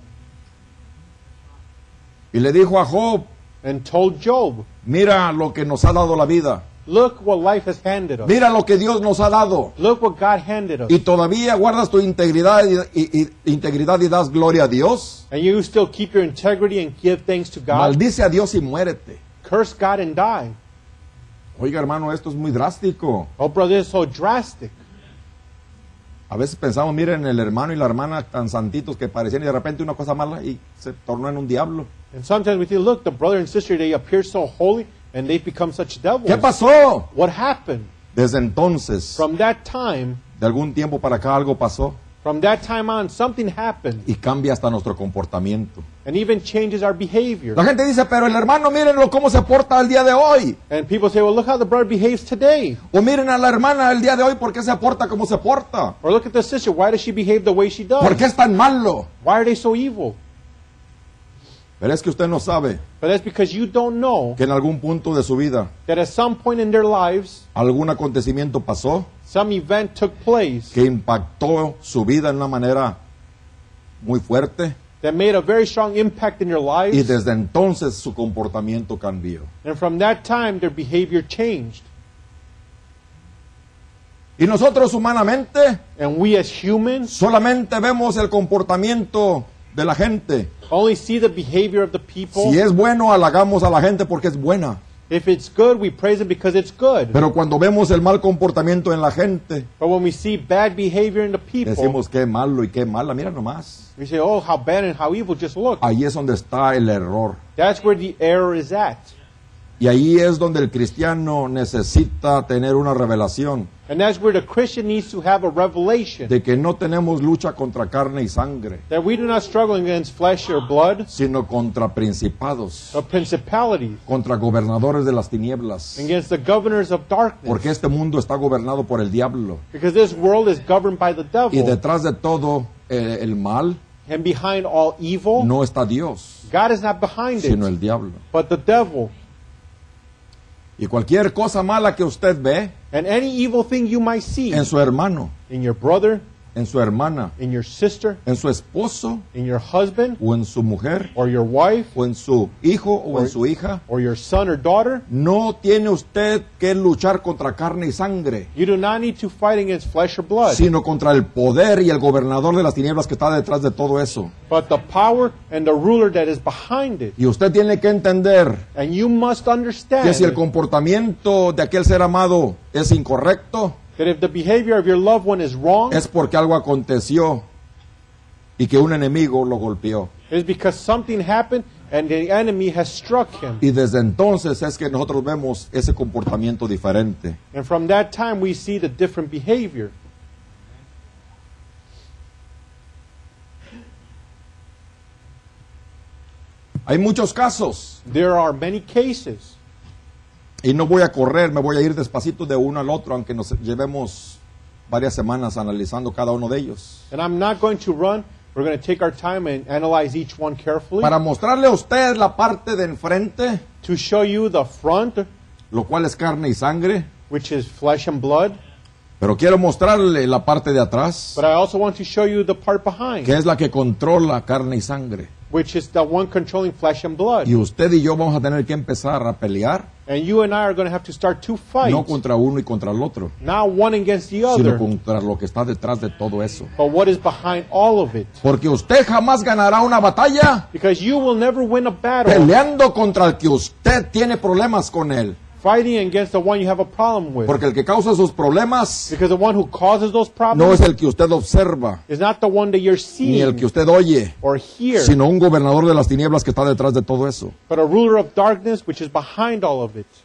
Y le dijo a Job, and told Job, mira lo que nos ha dado la vida. look what life has handed us. Mira lo que Dios nos ha dado. Look what God handed us. Y todavía guardas tu integridad integridad y das gloria a Dios. And you still keep your integrity and give thanks to God. Maldice a Dios y muérete. Curse God and die. Oiga, hermano, esto es muy drástico. Oh, brother, it's so drastic. A veces pensamos, miren, el hermano y la hermana tan santitos que parecían y de repente una cosa mala y se tornó en un diablo. And sometimes we think, look, the brother and sister, they appear so holy and they've become such devils. ¿Qué pasó? What happened? Desde entonces, From that time, de algún tiempo para acá algo pasó from that time on, something happened y cambia hasta nuestro comportamiento. and even changes our behavior. La gente dice, pero el hermano, mírenlo cómo se porta el día de hoy. And people say, well, look how the brother behaves today. O miren a la hermana el día de hoy, ¿por qué se porta como se porta? Or look at the sister, why does she behave the way she does? ¿Por qué es tan malo? Why are they so evil? Pero es que usted no sabe But that's because you don't know que en algún punto de su vida that at some point in their lives, algún acontecimiento pasó some event took place que impactó su vida en una manera muy fuerte that made a very strong impact in their y lives. desde entonces su comportamiento cambió. And from that time, their behavior changed. Y nosotros humanamente And we as humans solamente vemos el comportamiento de la gente. only see the behavior of the people. Si es bueno, halagamos a la gente porque es buena. If it's good, we praise it because it's good. Pero cuando vemos el mal comportamiento en la gente, But when we see bad behavior in the people, decimos qué malo y qué mala. Mira nomás. we say, oh, how bad and how evil, just look. Ahí es donde está el error. That's where the error is at. Y ahí es donde el cristiano necesita tener una revelación And that's where the Christian needs to have a revelation de que no tenemos lucha contra carne y sangre, that we do not struggle against flesh or blood, sino contra principados, but principalities, contra gobernadores de las tinieblas. against the governors of darkness. Porque este mundo está gobernado por el diablo. Because this world is governed by the Y devil. detrás de todo el mal And behind all evil, no está Dios, God is not behind sino it, el diablo. but the devil. Y cualquier cosa mala que usted ve And any evil thing you might see en su hermano, in your brother, en su hermana, in your sister, en su esposo in your husband, o en su mujer or your wife, o en su hijo o en su hija, or your son or daughter. no tiene usted que luchar contra carne y sangre, You do not need to fight against flesh or blood, sino contra el poder y el gobernador de las tinieblas que está detrás de todo eso. but the power and the ruler that is behind it. Y usted tiene que entender And you must understand que si el comportamiento de aquel ser amado es incorrecto, that if the behavior of your loved one is wrong, es porque algo aconteció y que un enemigo lo golpeó. it is because something happened and the enemy has struck him. Y desde entonces es que nosotros vemos ese comportamiento diferente. And from that time we see the different behavior. Hay muchos casos, There are many cases, y no voy a correr, me voy a ir despacito de uno al otro, aunque nos llevemos varias semanas analizando cada uno de ellos. and I'm not going to run. We're going to take our time and analyze each one carefully Para mostrarle a usted la parte de enfrente, to show you the front, lo cual es carne y sangre, which is flesh and blood, pero quiero mostrarle la parte de atrás, but I also want to show you the part behind, que es la que controla carne y sangre. which is the one controlling flesh and blood. Y usted y yo vamos a tener que empezar a pelear, And you and I are going to have to start two fights, no contra uno y contra el otro, not one against the sino other, contra lo que está detrás de todo eso. but what is behind all of it. Porque usted jamás ganará una batalla Because you will never win a battle peleando contra el que usted tiene problemas con él. fighting against the one you have a problem with. Porque el que causa sus problemas Because the one who causes those no problems es el que usted observa, is not the one that you're ni el seeing que usted oye, or hear, sino un gobernador de las tinieblas que está detrás de todo eso. but a ruler of darkness which is behind all of it.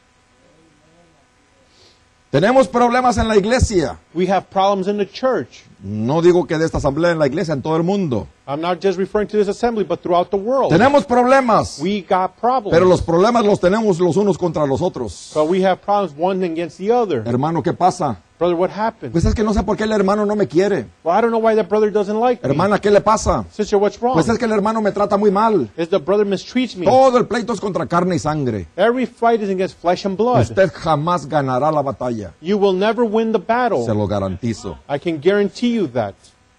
Tenemos problemas en la iglesia. We have problems in the church. No digo que de esta asamblea en la iglesia, en todo el mundo. I'm not just referring to this assembly, but throughout the world. Tenemos problemas, We got problems. pero los problemas los tenemos los unos contra los otros. But we have problems one against the other. Hermano, ¿qué pasa? Brother, what happened? Pues es que no sé por qué el hermano no me quiere. Well, I don't know why that brother doesn't like me. Hermana, ¿qué le pasa? Sister, what's wrong? Pues es que el hermano me trata muy mal. Is the brother mistreats me. Todo el pleito es contra carne y sangre. Every fight is against flesh and blood. Usted jamás ganará la batalla. You will never win the battle. Se lo garantizo. I can guarantee you that.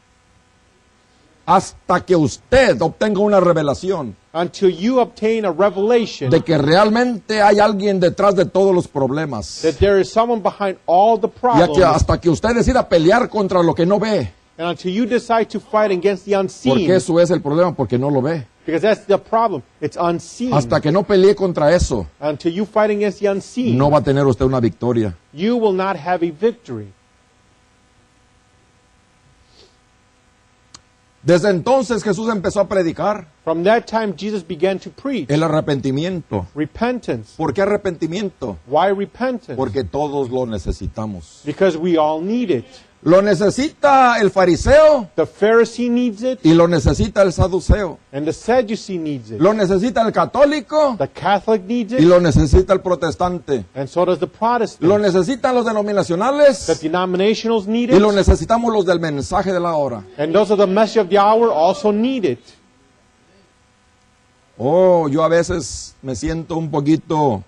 Hasta que usted obtenga una revelación Until you obtain a revelation de que realmente hay alguien detrás de todos los problemas. that there is someone behind all the Y problems, hasta que usted decida pelear contra lo que no ve. and until you decide to fight against the unseen, Porque eso es el problema, porque no lo ve. because that's the problem. It's unseen. Hasta que no pelee contra eso, Until you fight against the unseen, no va a tener usted una victoria. you will not have a victory. Desde entonces Jesús empezó a predicar From that time, Jesus began to preach el arrepentimiento. repentance. ¿Por qué arrepentimiento? Why repentance? Porque todos lo necesitamos. Because we all need it. Lo necesita el fariseo The Pharisee needs it, y lo necesita el saduceo. and the Sadducee needs it. Lo necesita el católico The Catholic needs y it, lo necesita el protestante. and so does the Protestant. Lo necesitan los The denominacionales denominationals need y lo it, necesitamos los del mensaje de la hora. and those of the message of the hour also need it. Oh, yo a veces me siento un poquito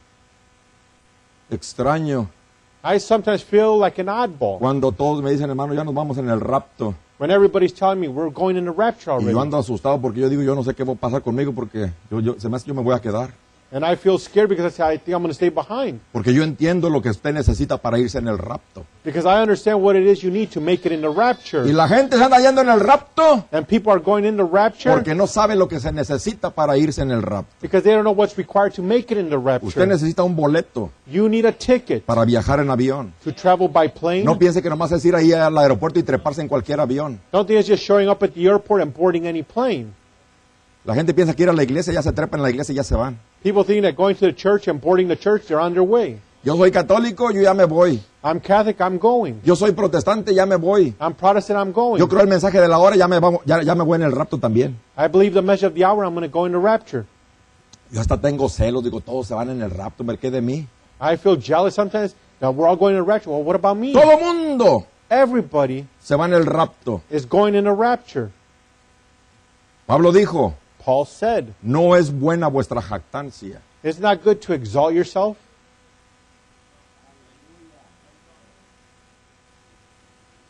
extraño I sometimes feel like an oddball cuando todos me dicen, hermano, ya nos vamos en el rapto. when everybody's telling me we're going into rapture Y yo already. ando asustado porque yo digo, yo no sé qué va a pasar conmigo porque se me hace que yo me voy a quedar. And I feel scared because I say, I think I'm going to stay behind. Porque yo entiendo lo que usted necesita para irse en el rapto. Because I understand what it is you need to make it in the rapture. Y la gente se anda yendo en el rapto And people are going into rapture porque no sabe lo que se necesita para irse en el rapto. because they don't know what's required to make it in the Usted rapture. necesita un boleto You need a ticket para viajar en avión. to travel by plane. No piense que nomás es ir ahí al aeropuerto y treparse en cualquier avión. Don't think it's just showing up at the airport and boarding any plane. La gente piensa que ir a la iglesia, ya se trepan en la iglesia y ya se van. People think that going to the church and boarding the church, they're on their way. Yo soy católico, yo ya me voy. I'm Catholic, I'm going. Yo soy protestante, ya me voy. I'm Protestant, I'm going. Yo creo el mensaje de la hora, ya me voy en el rapto también. I believe the message of the hour, I'm going to go into rapture. Yo hasta tengo celos, digo, todos se van en el rapto, ¿me qué de mí? I feel jealous sometimes. Now we're all going into rapture. Well, what about me? Todo mundo Everybody se va en el rapto. is going into rapture. Pablo dijo, Paul said, no es buena vuestra jactancia. it's not good to exalt yourself.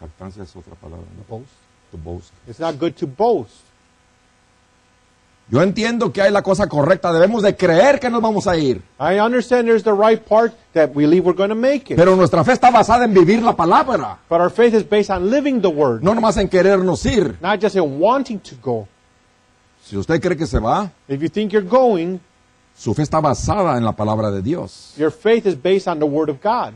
Jactancia es otra palabra, ¿no? Boast. To boast. It's not good to boast. Yo entiendo que hay la cosa correcta, debemos de creer que nos vamos a ir. I understand there's the right part that we believe we're going to make it. Pero nuestra fe está basada en vivir la palabra, But our faith is based on living the word, no nomás en querernos ir. not just in wanting to go. Si usted cree que se va, If you think you're going, su fe está basada en la palabra de Dios. your faith is based on the word of God,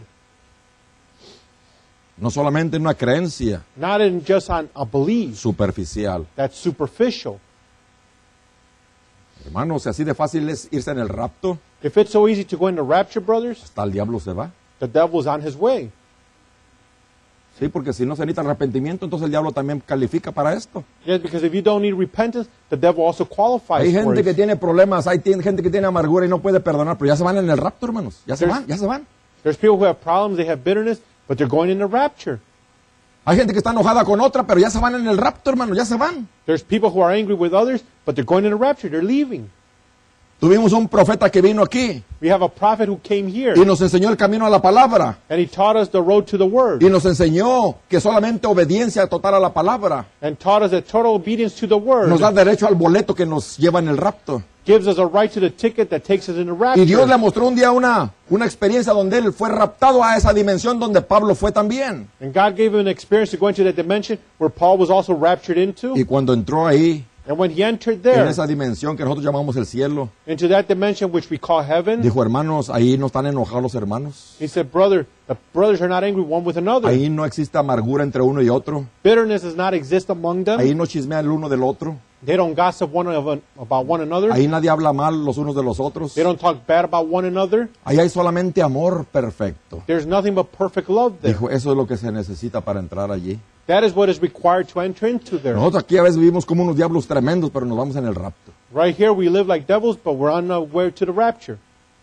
No solamente en una creencia not in just on a belief superficial. that's superficial. Hermanos, si así de fácil es irse en el rapto, If it's so easy to go into rapture, brothers, hasta el diablo se va. the devil's on his way. Sí, porque si no se necesita arrepentimiento, entonces el diablo también califica para esto. Yes, because if you don't need repentance, the devil also qualifies Hay for gente que it. tiene problemas, gente que tiene amargura y no puede perdonar, pero ya se van en el rapto, hermanos. Ya se van, ya se van. There's people who have problems, they have bitterness, but they're going into rapture. Hay gente que está enojada con otra, pero ya se van en el rapto, hermanos, ya se van. There's people who are angry with others, but they're going into rapture, they're leaving. Tuvimos un profeta que vino aquí We have a prophet who came here, y nos enseñó el camino a la palabra. and he taught us the road to the word, Y nos enseñó que solamente obediencia total a la palabra and taught us that total obedience to the word nos da derecho al boleto que nos lleva en el rapto. gives us a right to the ticket that takes us into Y Dios le rapture. mostró un día una experiencia donde él fue raptado a esa dimensión donde Pablo fue también. And God gave him an experience to go into that dimension where Paul was also raptured into. Y cuando entró ahí, And when he entered en there, esa dimensión que nosotros llamamos el cielo, into that dimension which we call heaven, dijo, hermanos, ahí no están enojados los hermanos. he said, brother, the brothers are not angry one with another. Ahí no existe amargura entre uno y otro. Bitterness does not exist among them. Ahí no chismea el uno del otro. They don't gossip about one another. Ahí nadie habla mal los unos de los otros. They don't talk bad about one another. Ahí hay solamente amor perfecto. There's nothing but perfect love there. Dijo, eso es lo que se necesita para entrar allí. That is what is required to enter into there. Nosotros aquí a veces vivimos como unos diablos tremendos, pero nos vamos en el rapto. Right here we live like devils, but we're on our way to the rapture.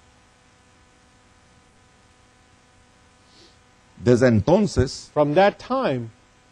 Desde entonces From that time,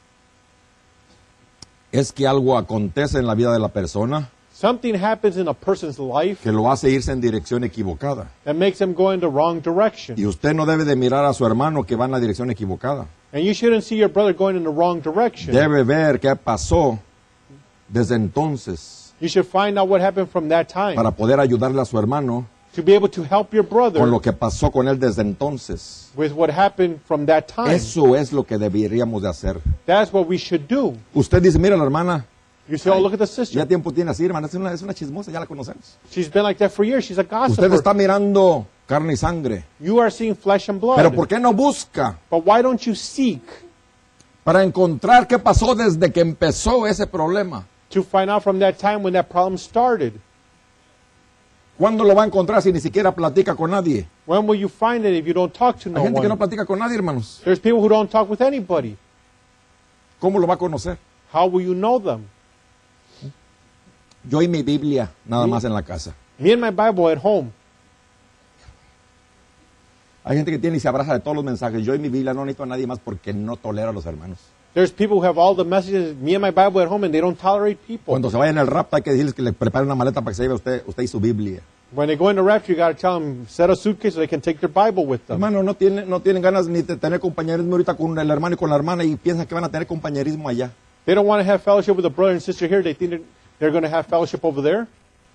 es que algo acontece en la vida de la persona something happens in a person's life que lo hace irse en dirección equivocada. that makes them go in the wrong direction. Y usted no debe de mirar a su hermano que va en la dirección equivocada. And you shouldn't see your brother going in the wrong direction. Debe ver qué pasó desde entonces You should find out what happened from that time para poder ayudarle a su hermano to be able to help your con brother lo que pasó con él desde entonces. with what happened from that time. Eso es lo que deberíamos de hacer. That's what we should do. Usted dice, mira la hermana, You say, oh, look at the ya sister. tiempo tiene así, hermana, es una chismosa, ya la conocemos. She's been like that for years. She's a Usted gossiper. está mirando carne y sangre, You are seeing flesh and blood. pero ¿por qué no busca But why don't you seek para encontrar qué pasó desde que empezó ese problema? to find out from that time when that problem started? ¿Cuándo lo va a encontrar si ni siquiera platica con nadie? When will you find it if you don't talk to Hay no gente que no one? platica con nadie, hermanos. There's people who don't talk with anybody. ¿Cómo lo va a conocer? How will you know them? Yo y mi Biblia, nada más en la casa. Me and my Bible at home. Hay gente que tiene y se abraza de todos los mensajes. Yo y mi Biblia no necesito a nadie más porque no tolero a los hermanos. There's people who have all the messages, me and my Bible at home, and they don't tolerate people. Cuando se vayan al rapto hay que decirles que le preparen una maleta para que se lleve usted y su Biblia. When they go into rapture, you got to tell them, set a suitcase so they can take their Bible with them. Hermano, no tienen ganas ni de tener compañerismo ahorita con el hermano y con la hermana y piensan que van a tener compañerismo allá. They don't want to have fellowship with a brother and sister here. They think they're going to have fellowship over there.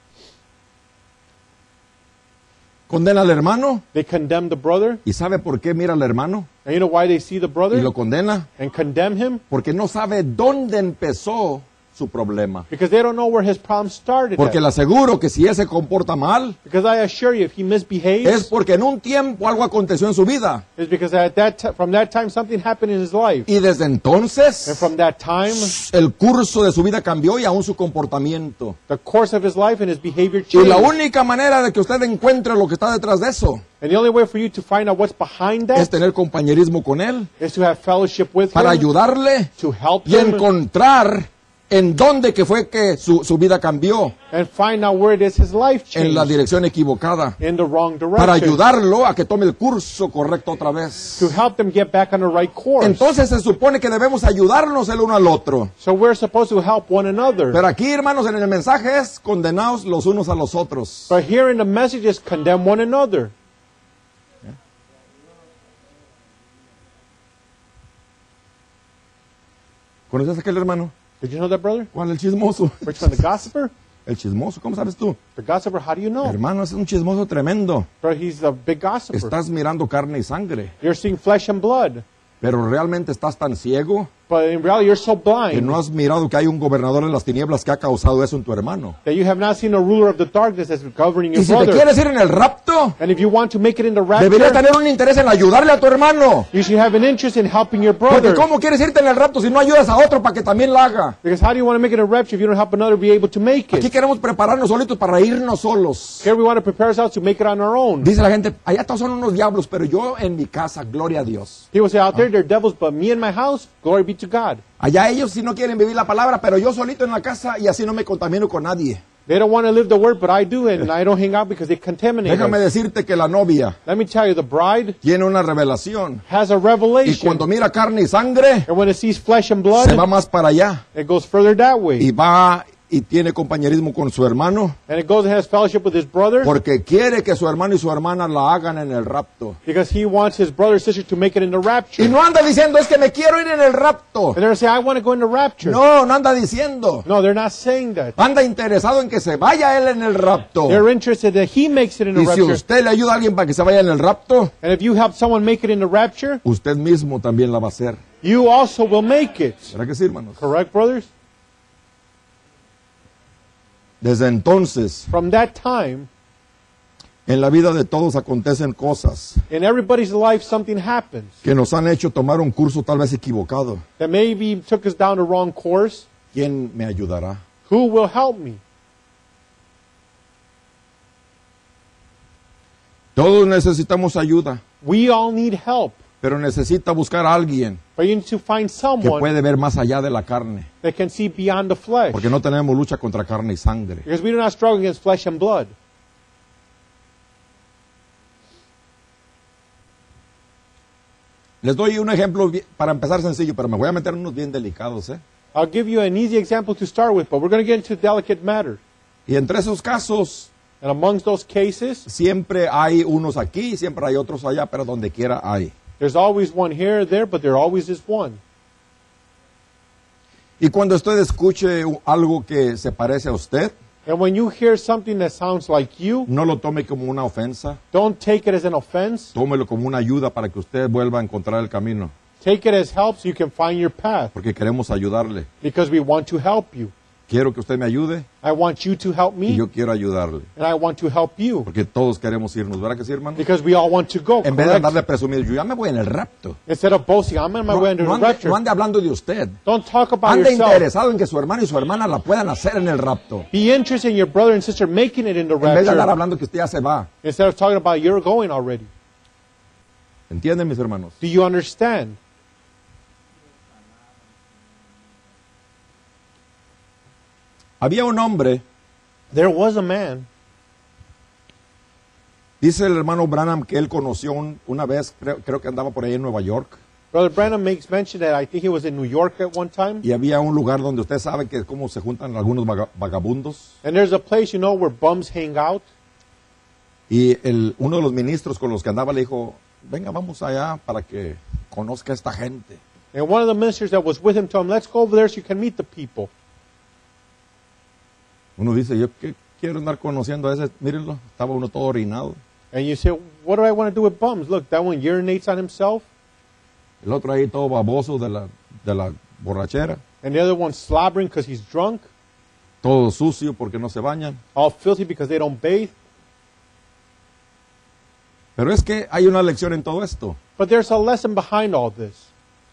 Condena al hermano They condemn the brother. y ¿sabe por qué mira al hermano And you know why they see the y brother lo condena? and condemn him? Porque no sabe dónde empezó su problema. Because they don't know where his problem started Porque at. le aseguro que si él se comporta mal, Because I assure you, if he es misbehaves, porque en un tiempo algo aconteció en su vida. it's because at from that time something happened in his life. Y desde And entonces, from that time, el curso de su vida cambió y aún su comportamiento. the course of his life and his behavior Y la changed. única manera de que usted encuentre lo que está detrás de eso And the only way for you to find out what's behind es that tener compañerismo con él is to have fellowship with para him, ayudarle to help y him, encontrar en dónde que fue que su vida cambió and find out where it is his life en la changed dirección equivocada in the wrong para direction, ayudarlo a que tome el curso correcto otra vez. to help them get back on the right course. Entonces se supone que debemos ayudarnos el uno al otro. So we're supposed to help one another. Pero aquí, hermanos, en el mensaje es condenaos los unos a los otros. But here in the message is condemn one another. ¿Conoces a aquel hermano? Did you know that, brother? ¿Cuál? El chismoso. Which one, the gossiper? El chismoso, ¿cómo sabes tú? The gossiper, how do you know? Hermano, ese es un chismoso tremendo. Bro, he's a big gossiper. Estás mirando carne y sangre, You're seeing flesh and blood. pero realmente estás tan ciego But in reality, you're so que blind no has mirado que hay un gobernador de las tinieblas que ha causado eso en tu hermano. that you have not seen a ruler of the darkness that's governing your Y si te brother. quieres ir en el rapto, And if you want to make it in the deberías rapture, tener un interés en ayudarle a tu hermano. you should have an interest in helping your Porque brother. ¿cómo quieres irte en el rapto si no ayudas a otro para que también la haga? Because how do you want to make it in a rapture if you don't help another be able to make Aquí it? queremos prepararnos solitos para irnos solos. Here we want to prepare ourselves to make it on our own. Dice la gente, allá todos son unos diablos, pero yo en mi casa, gloria a Dios. People say out there they're devils, but me and my house, glory be to God. Allá ellos sí no quieren vivir la palabra, pero yo solito en la casa y así no me contamino con nadie. They don't want to live the word, but I do, and I don't hang out because they contaminate Déjame us. decirte que la novia Let me tell you, the bride tiene una revelación has a y revelation. cuando mira carne y sangre, And when it sees flesh and se va blood, más para allá it goes further that way. y va y tiene compañerismo con su hermano And it goes and has fellowship with his brother porque quiere que su hermano y su hermana la hagan en el rapto. because he wants his brother and sister to make it in the rapture. Y no anda diciendo, es que me quiero ir en el rapto. And they're saying, I want to go in the rapture. No, no anda diciendo. No, they're not saying that. Anda interesado en que se vaya él en el rapto. They're interested that he makes it in the Y si rapture. usted le ayuda a alguien para que se vaya en el rapto, And if you help someone make it in the rapture, usted mismo también la va a hacer. you also will make it. ¿Verdad que sí, hermanos? Correct, brothers? Desde entonces, From that time, en la vida de todos acontecen cosas in everybody's life, something happens que nos han hecho tomar un curso tal vez equivocado. that maybe took us down the wrong course. ¿Quién me ayudará? Who will help me? Todos necesitamos ayuda, We all need help. pero necesita buscar a alguien But you need to find que someone puede ver más allá de la carne, that can see beyond the flesh. porque no tenemos lucha contra carne y sangre. Because we do not struggle against flesh and blood. Les doy un ejemplo para empezar sencillo, pero me voy a meter en unos bien delicados, ¿eh? I'll give you an easy example to start with, but we're going to get into delicate matter. Y entre esos casos, And amongst those cases, siempre hay unos aquí, siempre hay otros allá, pero donde quiera hay. there's always one here or there, but there always is one. Y cuando usted escuche algo que se parece a usted, And when you hear something that sounds like you, no lo tome como una ofensa, don't take it as an offense. tómelo como una ayuda para que usted vuelva a encontrar el camino, Take it as help so you can find your path. porque queremos ayudarle. Because we want to help you. Quiero que usted me ayude I want you to help y me, yo quiero ayudarle, and I want to help you. porque todos queremos irnos, ¿verdad que sí, hermano? Because we all want to go, En vez de correct? andarle presumido, yo ya me voy en el rapto. Instead of boasting, I'm on my way into No the ande, rapture. no ande hablando de usted. Don't talk about Ande yourself. interesado en que su hermano y su hermana la puedan hacer en el rapto. Be interested in your brother and sister making it in the En vez de andar rapture. hablando que usted ya se va. Instead of talking about you're going already. ¿Entienden, mis hermanos? Do you understand? Había un hombre, There was a man. dice el hermano Branham que él conoció una vez, creo que andaba por ahí en Nueva York, Brother Branham makes mention that I think he was in New York at one time. y había un lugar donde usted sabe que es como se juntan algunos vagabundos, And there's a place, you know, where bums hang out. y uno de los ministros con los que andaba le dijo, venga, vamos allá para que conozca a esta gente. And one of the ministers that was with him told him, let's go over there so you can meet the people. Uno dice, yo qué quiero andar conociendo a ese, mírenlo, estaba uno todo orinado. And you say, what do I want to do with bums? Look, that one urinates on himself. El otro ahí todo baboso de la borrachera, And the other one slobbering because he's drunk. todo sucio porque no se bañan. All filthy because they don't bathe. Pero es que hay una lección en todo esto. But there's a lesson behind all this.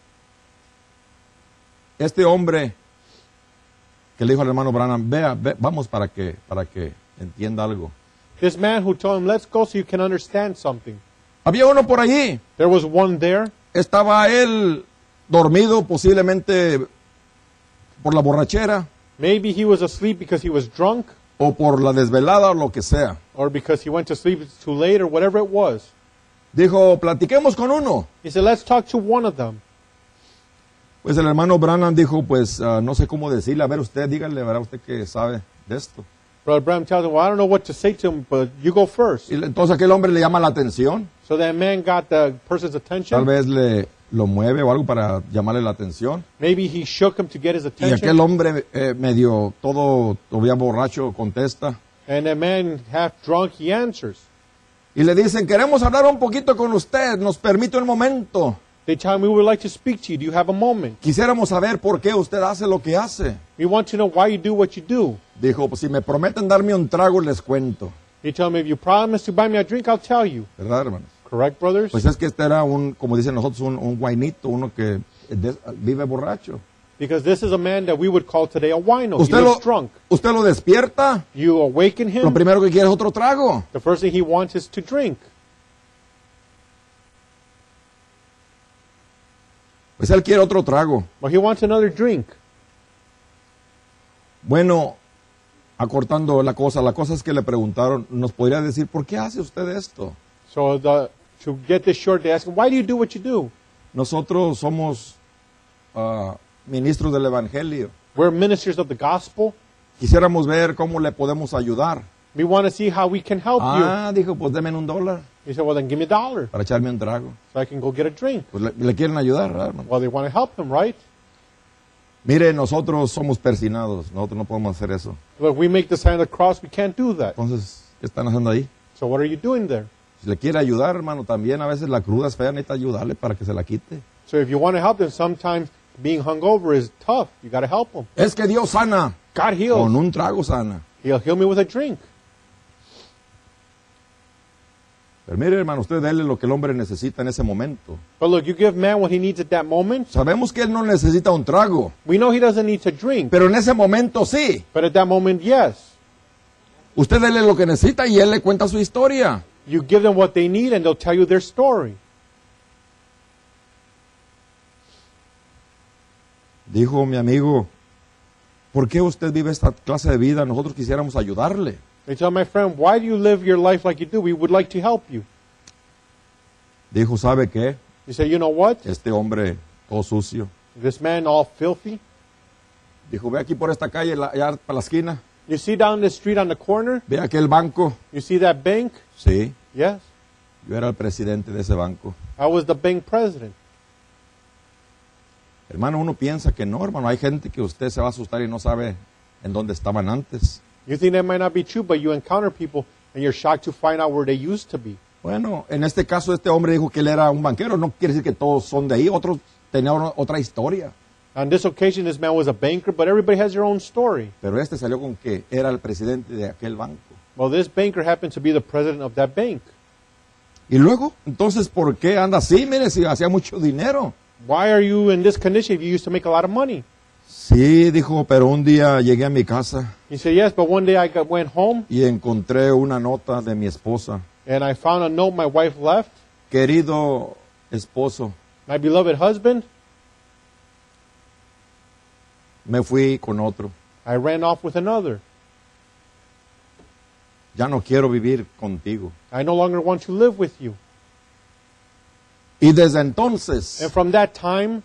Este hombre que le dijo al hermano Branham, vamos para que entienda algo. This man who told him, let's go so you can understand something. Había uno por allí, There was one there. estaba él dormido posiblemente por la borrachera Maybe he was asleep because he was drunk, o por la desvelada o lo que sea. or because he went to sleep too late, or whatever it was. Dijo, platiquemos con uno. He said, let's talk to one of them. Pues el hermano Branham dijo, pues no sé cómo decirle, a ver usted, dígale, verá usted que sabe de esto. Brother Branham tells him, well, I don't know what to say to him, but you go first. Y entonces aquel hombre le llama la atención, So that man got the person's tal attention. vez le lo mueve o algo para llamarle la atención. Maybe he shook him to get his Y attention. aquel hombre medio todo todavía borracho contesta. And the man, half drunk, he answers. Y le dicen, queremos hablar un poquito con usted, nos permite un momento. They tell him, we would like to speak to you. Do you have a moment? Quisiéramos saber por qué usted hace lo que hace. We want to know why you do what you do. Dijo, pues si me prometen darme un trago, les cuento. He told him, if you promise to buy me a drink, I'll tell you. ¿Verdad, hermanos? Correct, brothers? Pues es que este era como dicen nosotros, un guainito, uno que vive borracho. Because this is a man that we would call today a wino. He Usted lives drunk. usted lo despierta, You awaken lo him. primero que quiere es otro trago. The first thing he wants is to drink. Pues él quiere otro trago. But he wants another drink. Bueno, acortando la cosa es que le preguntaron, ¿nos podría decir por qué hace usted esto? So to get this short, they ask him, why do you do what you do? Nosotros somos ministros del Evangelio. We're ministers of the gospel. Quisiéramos ver cómo le podemos ayudar. We want to see how we can help Dijo, pues denme $1 you. He said, well, then give me $1 para echarme un trago. so I can go get a drink. Pues le quieren ayudar, ¿verdad, hermano? Well, they want to help him, right? Mire, nosotros somos persinados, nosotros no podemos hacer eso. Look, we make the sign of the cross, we can't do that. Entonces, ¿qué están haciendo ahí? So what are you doing there? Si le quiere ayudar, hermano, también a veces la cruda es fea, necesita ayudarle para que se la quite. So if you want to help them, sometimes being hungover is tough. You got to help them. Es que Dios sana, God heals. con un trago sana. He'll heal me with a drink. Pero mire, hermano, usted déle lo que el hombre necesita en ese momento. But look, you give man what he needs at that moment. Sabemos que él no necesita un trago, We know he doesn't need to drink, pero en ese momento sí. but at that moment, yes. Usted déle lo que necesita y él le cuenta su historia. You give them what they need and they'll tell you their story. Dijo mi amigo, ¿por qué usted vive esta clase de vida? Nosotros quisiéramos ayudarle. They tell my friend, why do you live your life like you do? We would like to help you. Dijo, ¿sabe qué? You say, you know what? Este hombre todo sucio. This man all filthy. Dijo, ve aquí por esta calle, allá para la esquina. You see down the street on the corner? Ve aquel banco. You see that bank? Sí, Yes. yo era el presidente de ese banco. I was the bank president. Hermano, uno piensa que no, hermano. Hay gente que usted se va a asustar y no sabe en dónde estaban antes. You think that might not be true, but you encounter people and you're shocked to find out where they used to be. Bueno, en este caso este hombre dijo que él era un banquero. No quiere decir que todos son de ahí. Otros tenían otra historia. On this occasion, this man was a banker, but everybody has their own story. Pero este salió con que era el presidente de aquel banco. Well, this banker happened to be the president of that bank. Y luego, entonces, ¿por qué anda así? Mire, si hacía mucho dinero. Why are you in this condition if you used to make a lot of money? Sí, dijo, pero un día llegué a mi casa He said, yes, but one day I went home y encontré una nota de mi esposa. and I found a note my wife left. Querido esposo, My beloved husband, me fui con otro. I ran off with another. Ya no quiero vivir contigo. I no longer want to live with you. Y desde entonces And from that time,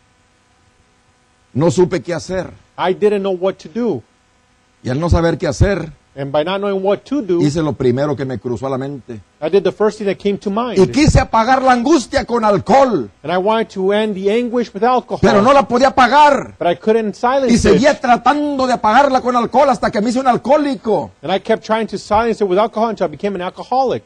no supe qué hacer. I didn't know what to do. Y al no saber qué hacer, And by not knowing what to do, hice lo primero que me cruzó a la mente. I did the first thing that came to mind. Y quise apagar la angustia con alcohol, And I wanted to end the anguish with alcohol. pero no la podía apagar. But I couldn't Y silence seguía it. tratando de apagarla con alcohol hasta que me hice un alcohólico. And I kept trying to silence it with alcohol until I became an alcoholic.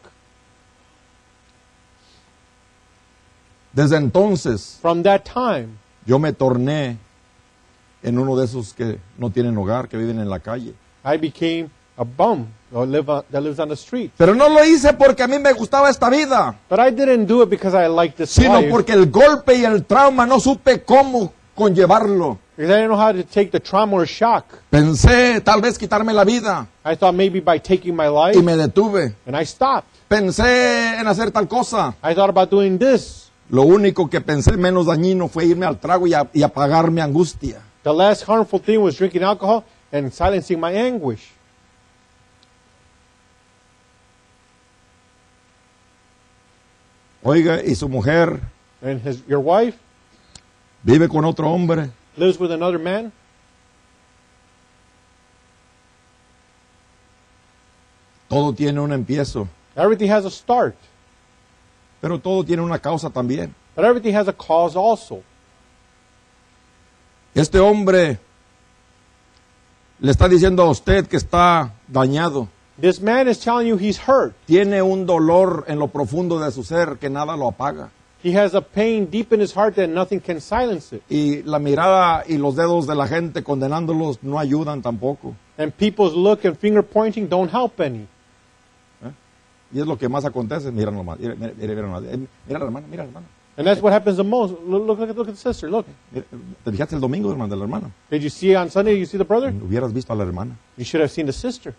Desde entonces, From that time, yo me torné en uno de esos que no tienen hogar, que viven en la calle. I became a bum that lives on the street. Pero no lo hice porque a mí me gustaba esta vida, But I didn't do it because I liked this sino life. porque el golpe y el trauma no supe cómo conllevarlo. Because I didn't know how to take the trauma or shock. Pensé tal vez quitarme la vida I thought maybe by taking my life, y me detuve. and I stopped. Pensé en hacer tal cosa. I thought about doing this. Lo único que pensé menos dañino fue irme al trago y apagar mi angustia. The last harmful thing was drinking alcohol and silencing my anguish. Oiga, y su mujer And your wife vive con otro hombre. lives with another man. Todo tiene un empiezo, Everything has a start. pero todo tiene una causa también. But everything has a cause also. Este hombre le está diciendo a usted que está dañado. This man is telling you he's hurt. Tiene un dolor en lo profundo de su ser que nada lo apaga. He has a pain deep in his heart that nothing can silence it. Y la mirada y los dedos de la gente condenándolos no ayudan tampoco. And people's look and finger pointing don't help any. Y es lo que más acontece. Mira nomás, mira nomás. Mira la hermana, mira la hermana. And that's what happens the most. Look at the sister. Look. ¿Te fijaste el domingo, hermano, de la hermana? Did you see on Sunday? You see the brother? Hubieras visto a la hermana. You should have seen the sister.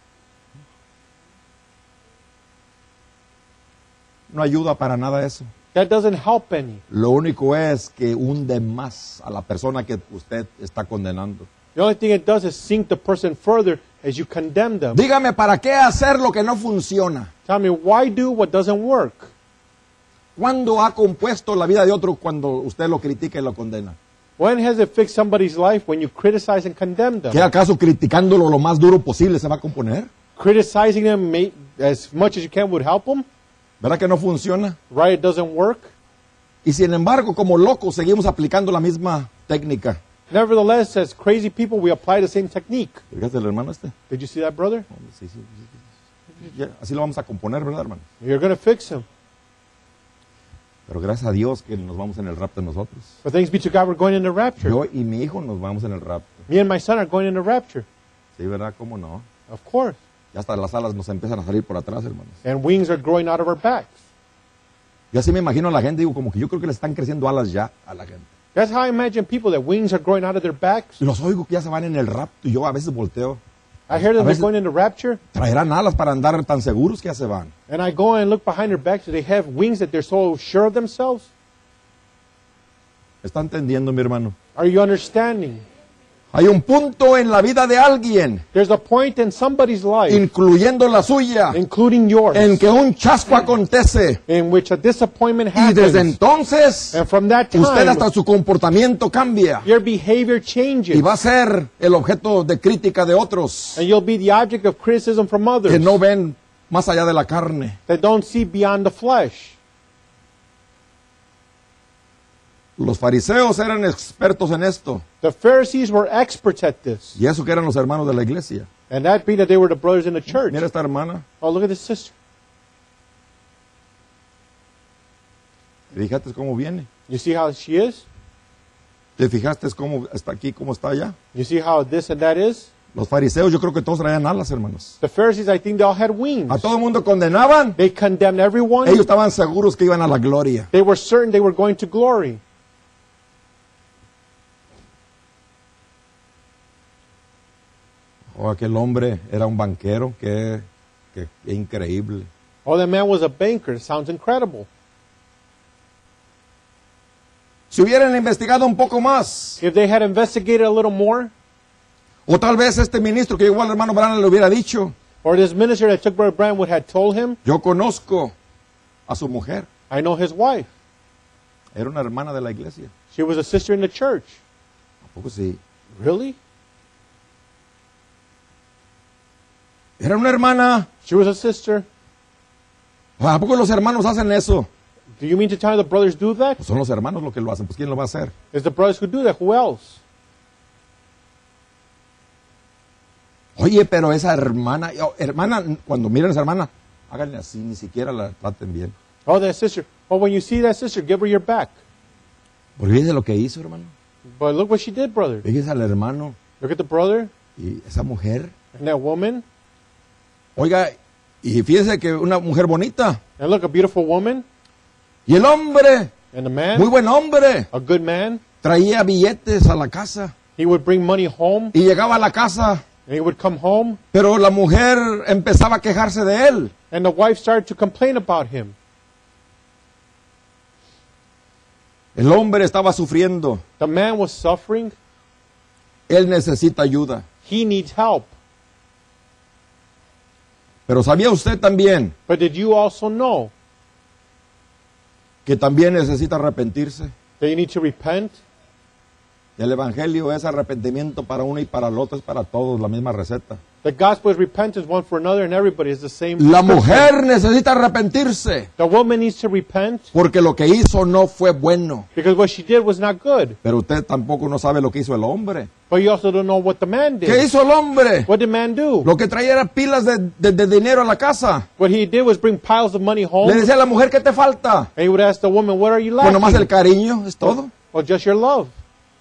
No ayuda para nada eso. That doesn't help any. Lo único es que hunde más a la persona que usted está condenando. The only thing it does is sink the person further as you condemn them. Dígame, ¿para qué hacer lo que no funciona? Tell me, why do what doesn't work? ¿Cuándo ha compuesto la vida de otro cuando usted lo critica y lo condena? When has it fixed somebody's life when you criticize and condemn them? ¿Qué acaso criticándolo lo más duro posible se va a componer? Criticizing them as much as you can would help them? ¿Verdad que no funciona? Right, it doesn't work. Y sin embargo, como locos, seguimos aplicando la misma técnica. Nevertheless, as crazy people, we apply the same technique. ¿Fíjate el hermano este? Did you see that, brother? Sí. Ya, así lo vamos a componer, ¿verdad, hermano? You're going to fix him. Pero gracias a Dios que nos vamos en el rapto nosotros. But thanks be to God, we're going in the rapture. Yo y mi hijo nos vamos en el rapto. Me and my son are going in the rapture. Sí, ¿verdad? ¿Cómo no? Of course. Ya hasta las alas nos empiezan a salir por atrás, hermanos. And wings are growing out of our backs. Yo así me imagino a la gente, digo, como que yo creo que le están creciendo alas ya a la gente. That's how I imagine people, that wings are growing out of their backs. Los oigo que ya se van en el rapto y yo a veces volteo. I hear them A veces- going in the rapture, Traerán alas para andar tan seguros que ya se van. and I go and look behind their backs. Do they have wings that they're so sure of themselves? ¿Está entendiendo, mi hermano? Are you understanding? Hay un punto en la vida de alguien, There's a point in somebody's life, incluyendo la suya, including yours, en que un chasco acontece. in which a disappointment Y desde happens. entonces, And from that usted hasta time, su comportamiento cambia. your behavior changes. Y va a ser el objeto de crítica de otros And you'll be the object of criticism from que others no ven más allá de la carne. that don't see beyond the flesh. Los fariseos eran expertos en esto. The Pharisees were experts at this. Y eso que eran los hermanos de la iglesia. And that being that they were the brothers in the church. Mira esta hermana. Oh, look at this sister. ¿Te fijaste cómo viene? You see how she is? ¿Te fijaste cómo está aquí, cómo está allá? You see how this and that is? Los fariseos yo creo que todos traían alas, hermanos. The Pharisees, I think they all had wings. A todo el mundo condenaban. They condemned everyone. Ellos estaban seguros que iban a la gloria. They were certain they were going to glory. Oh, aquel hombre era un banquero, qué increíble. Oh, that man was a banker. It sounds incredible. Si hubieran investigado un poco más, If they had investigated a little more, o tal vez este ministro que llegó al hermano Branham le hubiera dicho, or this minister that took Brother Branham would have told him, yo conozco a su mujer, I know his wife. era una hermana de la iglesia. She was a sister in the church. ¿A poco sí? Really? Era una hermana. She was a sister. ¿A poco los hermanos hacen eso? Do you mean to tell me the brothers do that? Pues son los hermanos los que lo hacen, pues ¿quién lo va a hacer? It's the brothers who do that. Who else? Oye, pero esa hermana, hermana, cuando miren a esa hermana, háganle así, ni siquiera la traten bien. Oh, that sister. Oh, when you see that sister, give her your back. Porque fíjese lo que hizo, hermano. But look what she did, brother. Fíjese al hermano Look at the brother y esa mujer. and that woman. Oiga, y fíjese que una mujer bonita. And look, a beautiful woman. Y el hombre, And the man, muy buen hombre, a good man. traía billetes a la casa. He would bring money home, Y llegaba a la casa, and he would come home, pero la mujer empezaba a quejarse de él. and the wife started to complain about him. El hombre estaba sufriendo. The man was suffering. Él necesita ayuda. He needs help. Pero ¿sabía usted también But did you also know que también necesita arrepentirse? that you need to repent? El evangelio es arrepentimiento para uno y para el otro, es para todos, la misma receta. The gospel is repentance one for another, and everybody is the same. La mujer necesita arrepentirse The woman needs to repent porque lo que hizo no fue bueno. because what she did was not good. Pero usted tampoco no sabe lo que hizo el hombre. But you also don't know what the man ¿Qué did. hizo el hombre? What did man do? Lo que traía era pilas de dinero a la casa. What he did was bring piles of money Le home, decía a la mujer, ¿qué te falta? and he would ask the woman, "What are you Pues nomás el lacking?" cariño, es todo. Or just your love.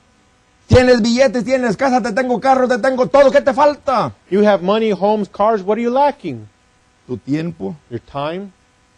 Tienes billetes, tienes casa, te tengo carro, te tengo todo. ¿Qué te falta? You have money, homes, cars. What are you lacking? Tu tiempo. Your time.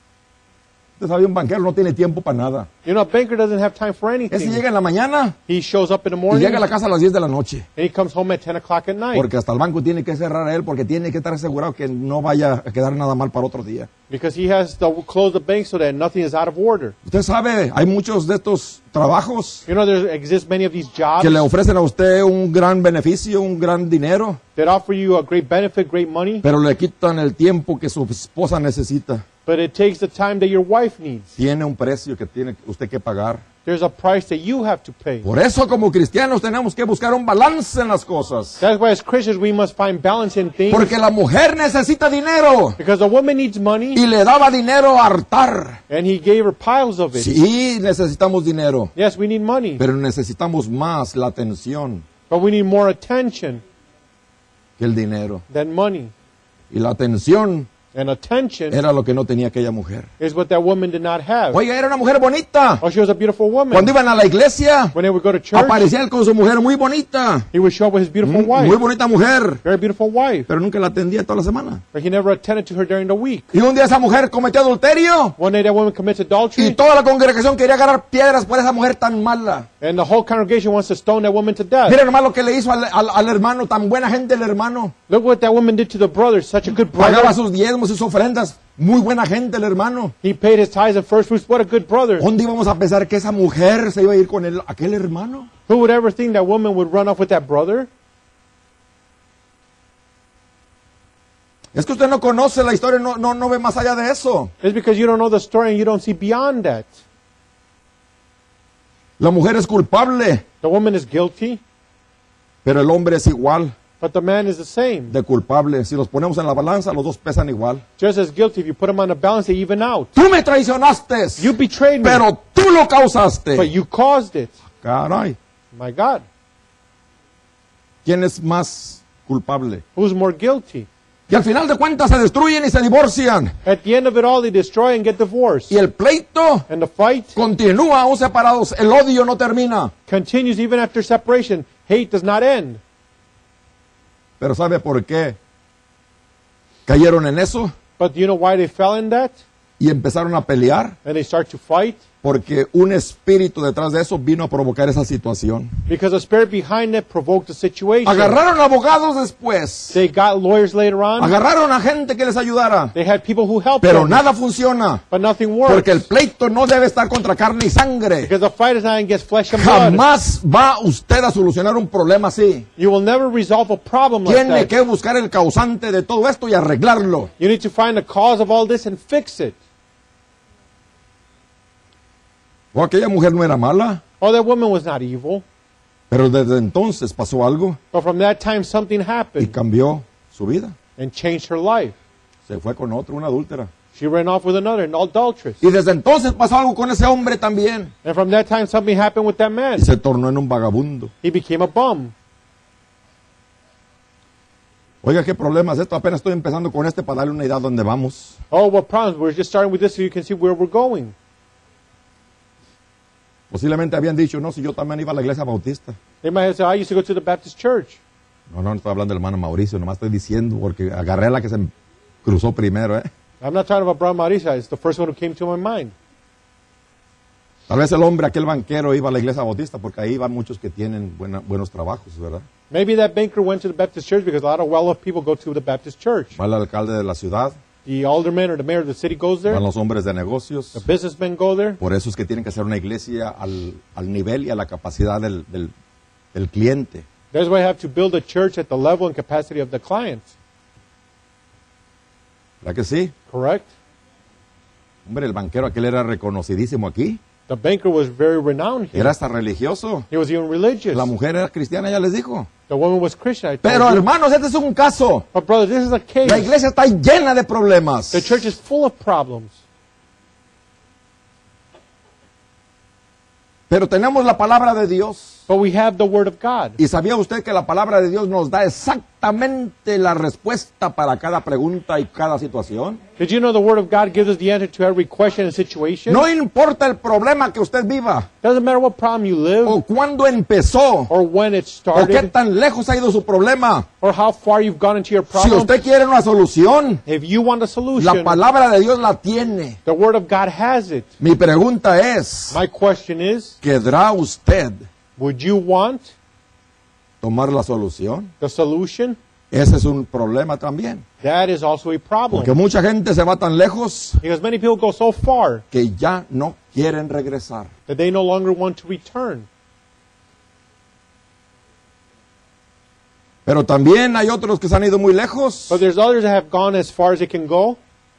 Usted sabe, un banquero no tiene tiempo para nada. You know, a banker doesn't have time for Ese anything. llega en la mañana He shows up in the y morning llega a la casa a las 10 de la noche. and he comes home at 10 o'clock at night Porque hasta el banco tiene que cerrar a él porque tiene que estar asegurado que no vaya a quedar nada mal para otro día. because he has to close the bank so that nothing is out of order. Usted sabe, hay muchos de estos trabajos You know, there exist many of these jobs que le ofrecen a usted un gran beneficio, un gran dinero, that offer you a great benefit, great money, pero le quitan el tiempo que su esposa necesita. but it takes the time that your wife needs. Tiene un precio que tiene usted que pagar. There's a price that you have to pay. Por eso, como cristianos, tenemos que buscar un balance en las cosas. That's why as Christians we must find balance in things, Porque la mujer necesita dinero because the woman needs money y le daba dinero a hartar. and he gave her piles of it. Sí, necesitamos dinero, Yes, we need money, pero necesitamos más la atención but we need more attention que el dinero. than money. Y la atención And attention era lo que no tenía aquella mujer. is what that woman did not have. Oiga, era una mujer bonita. Oh, she was a beautiful woman. Cuando iban a la iglesia, When they would go to church, aparecía él con su mujer muy bonita. he would show up with his beautiful Muy wife, bonita mujer, very beautiful wife, pero nunca la atendía toda la semana. but he never attended to her during the week. Y un día esa mujer cometió adulterio One day that woman commits y adultery, toda la congregación quería agarrar piedras por esa mujer tan mala. and the whole congregation wants to stone that woman to death. Mira nomás lo que le hizo al hermano, tan buena gente el hermano. Look what that woman did to the brother, such a good Pagaba brother. sus diezmos y sus ofrendas. Muy buena gente el hermano. He paid his tithes and first fruits. What a good brother. ¿Dónde íbamos a pensar que esa mujer se iba a ir con aquel hermano? Who would ever think that woman would run off with that brother? Es que usted no conoce la historia, no ve más allá de eso. It's because you don't know the story and you don't see beyond that. La mujer es culpable, The woman is guilty, pero el hombre es igual but the man is the same. de culpable. Si los ponemos en la balanza, los dos pesan igual. Just as guilty. If you put them on the balance, they even out. Tú me traicionaste, You betrayed me, pero tú lo causaste. but you caused it. Caray, My God. ¿quién es más culpable? Who's more guilty? Y al final de cuentas se destruyen y se divorcian. At the end of it all, they destroy and get divorced. Y el pleito And the fight continúa aún separados. El odio no termina. continues even after separation. Hate does not end. Pero ¿sabe por qué cayeron en eso? But do you know why they fell in that? Y empezaron a pelear. And they start to fight? Porque un espíritu detrás de eso vino a provocar esa situación. Because the spirit behind it provoked the situation. Agarraron abogados después. They got lawyers later on. Agarraron a gente que les ayudara. They had people who helped Pero them. nada funciona. But nothing works. Porque el pleito no debe estar contra carne y sangre. Because the fight is not against flesh and blood. Jamás va usted a solucionar un problema así. You will never resolve a problem like Tiene that. que buscar el causante de todo esto y arreglarlo. You need to find the cause of all this and fix it. O aquella mujer no era mala, Oh, that woman was not evil. pero desde entonces pasó algo But from that time, something y happened cambió su vida. and changed her life. Se fue con otro, una adúltera. She ran off with another, an adulteress. Y desde entonces pasó algo con ese hombre también. And from that time, something happened with that man. Y se tornó en un vagabundo. He became a bum. Oiga, qué problema es esto. Apenas estoy empezando con este para darle una idea de dónde vamos. Oh, what problems? We're just starting with this so you can see where we're going. Posiblemente habían dicho, no, si yo también iba a la iglesia bautista. They might have said, I used to go to the Baptist church. No estoy hablando del hermano Mauricio, nomás estoy diciendo porque agarré a la que se me cruzó primero, ¿eh? I'm not talking about Brown Marisa. It's the first one who came to my mind. Tal vez el hombre, aquel banquero, iba a la iglesia bautista porque ahí van muchos que tienen buenos trabajos, ¿verdad? Maybe that banker went to the Baptist church because a lot of well-off people go to the Baptist church. Va el alcalde de la ciudad, The alderman or the mayor of the city goes there. van los hombres de negocios. The businessmen go there. Por eso es que tienen que hacer una iglesia al nivel y a la capacidad del cliente. That's why I have to build a church at the level and capacity of the client. ¿Verdad que sí? Correct? Hombre, el banquero aquel era reconocidísimo aquí. The banker was very renowned here. Era hasta religioso. He was even religious. La mujer era cristiana, ya les dijo. The woman was Christian. I told Pero you. hermanos, este es un caso. But brothers, this is a case. La iglesia está llena de problemas. The church is full of problems. Pero tenemos la palabra de Dios. But we have the Word of God. ¿Y sabía usted que la palabra de Dios nos da exactamente la respuesta para cada pregunta y cada situación? Did you know the Word of God gives us the answer to every question and situation? No importa el problema que usted viva, Doesn't matter what problem you live, o cuándo empezó, or when it o qué started, tan lejos ha ido su problema. or how far you've gone into your Si problem. usted quiere una solución, If you want a la solution, palabra de Dios la tiene. the Word of God has it. Mi pregunta es, My question is, ¿querrá usted would you want tomar la solución? the solution? Ese es un problema también. That is also a problem. Porque mucha gente se va tan lejos Because many people go so far que ya no quieren regresar. that they no longer want to return. Pero también hay otros que se han ido muy lejos But there's others that have gone as far as they can go,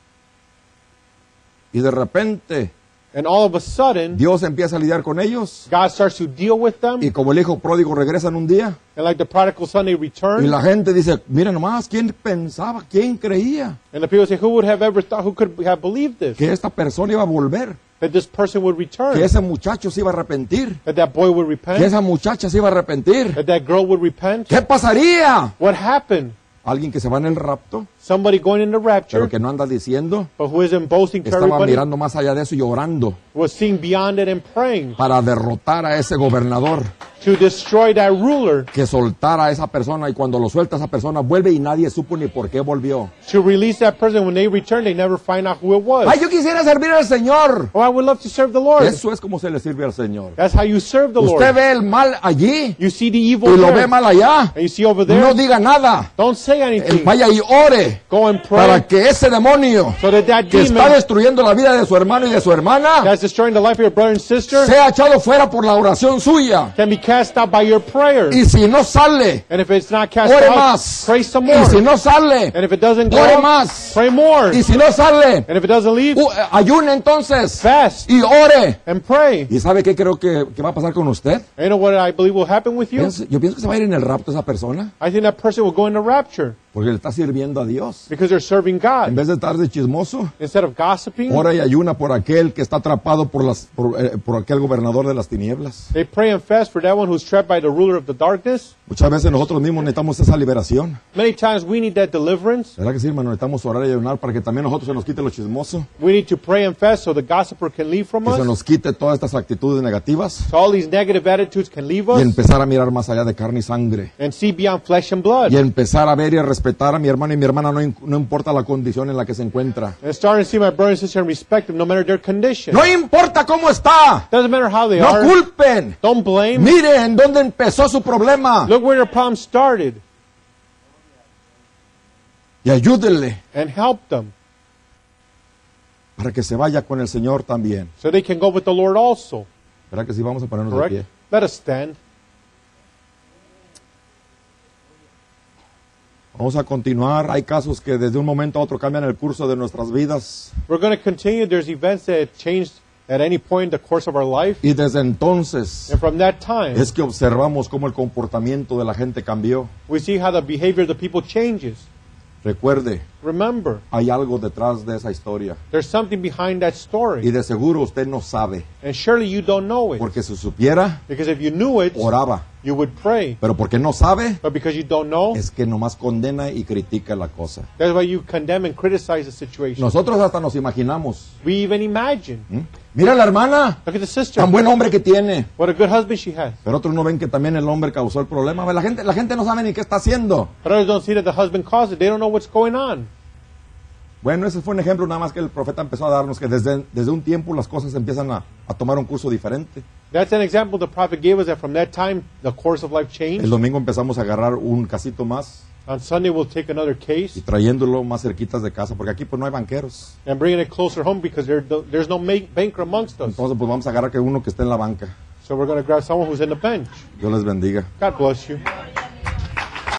y de repente and all of a sudden, Dios empieza a lidiar con ellos God starts to deal with them, y como el hijo pródigo regresan un día and like the prodigal son, they y return. la gente dice, mira nomás, ¿quién pensaba, quién creía And the people say, who would have ever thought, who could have believed this? que esta persona iba a volver, That this person would return, que ese muchacho se iba a arrepentir, that that boy would que repent, esa muchacha se iba a arrepentir? that that girl would repent? ¿Qué pasaría? What happened? Alguien que se va en el rapto, Somebody going into rapture, pero que no anda diciendo, but who isn't boasting to estaba everybody, mirando más allá de eso y orando was seeing beyond it and praying para derrotar a ese gobernador, to destroy that ruler, que soltara a esa persona, y cuando lo suelta esa persona vuelve y nadie supo ni por qué volvió. to release that person. When they return, they never find out who it was. Ay, yo quisiera servir al Señor. Oh, I would love to serve the Lord. Eso es como se le sirve al Señor. That's how you serve the Usted Lord. ve el mal allí You see the y evil lo ve there, mal allá. and you see over there. No diga nada. Don't say anything. Vaya y ore Go and para pray que ese demonio so that that que está demon destruyendo la vida de su hermano y de su hermana that's destroying the life of your brother and sister sea echado fuera por la oración suya. can be cast out by your prayer. Y si no sale, And if it's not cast ore out, más. pray some Y more. si no sale, And if it doesn't ore go, más. pray more. Y si no sale, And if it doesn't leave, ayune entonces fast y ore. and pray. ¿Y sabe qué creo que va a pasar con usted? And you know what I believe will happen with you? Yo pienso que se va a ir en el rapto esa persona I think that person will go into rapture porque le está sirviendo a Dios. because they're serving En God. vez de estar de chismoso, Instead of gossiping, ora y ayuna por aquel que está atrapado por aquel gobernador de las tinieblas. they pray and fast for that one who's trapped by the ruler of the darkness. Muchas veces nosotros mismos necesitamos esa liberación. Many times we need that deliverance. ¿Verdad que sí, hermano? Necesitamos orar y ayunar para que también nosotros se nos quite lo chismoso, We need to pray and fast so the gossiper can leave from que se us, nos quite todas estas actitudes negativas so all these negative attitudes can leave y us, empezar a mirar más allá de carne y sangre. and see beyond flesh and blood. Y empezar a ver y a respetar a mi hermano y mi hermana, no importa la condición en la que se encuentra. And starting to see my brother and sister and respect them no matter their condition. No importa cómo está, Doesn't matter how they no are. culpen. Don't blame. Mire en dónde empezó su problema Look where their problem started y ayúdenle and help them para que se vaya con el Señor también. so they can go with the Lord also. ¿Verdad que sí? Vamos a ponernos de Correct? pie. Let us stand. Vamos a continuar. Hay casos que desde un momento a otro cambian el curso de nuestras vidas. We're going to continue. There's events that changed at any point in the course of our life. Y desde entonces And from that time, es que observamos cómo el comportamiento de la gente cambió. we see how the behavior of the people changes. Recuerde, Remember, hay algo detrás de esa historia. there's something behind that Y story. de seguro usted no sabe. And surely you don't know it. Porque si supiera, Because if you knew it, oraba. you would pray. Pero porque no sabe, But because you don't know, es que nomás condena y critica la cosa. that's why you condemn and criticize the situation. Nosotros hasta nos imaginamos. We even imagine. Mira la hermana, Look at the sister. tan buen hombre que tiene. What a good husband she has. Pero otros no ven que también el hombre causó el problema. La gente no sabe ni qué está haciendo. But others don't see that the husband caused it. They don't know what's going on. Bueno, ese fue un ejemplo nada más que el profeta empezó a darnos, que desde un tiempo las cosas empiezan a tomar un curso diferente. That's an example the prophet gave us that from that time, the course of life changed. El domingo empezamos a agarrar un casito más On Sunday, we'll take another y case trayéndolo más cerquitas de casa, porque aquí pues no hay banqueros. and bringing it closer home because there's no banker amongst us. Entonces pues vamos a agarrar que uno que esté en la banca. So we're going to grab someone who's in the bench. Dios les bendiga. God bless you.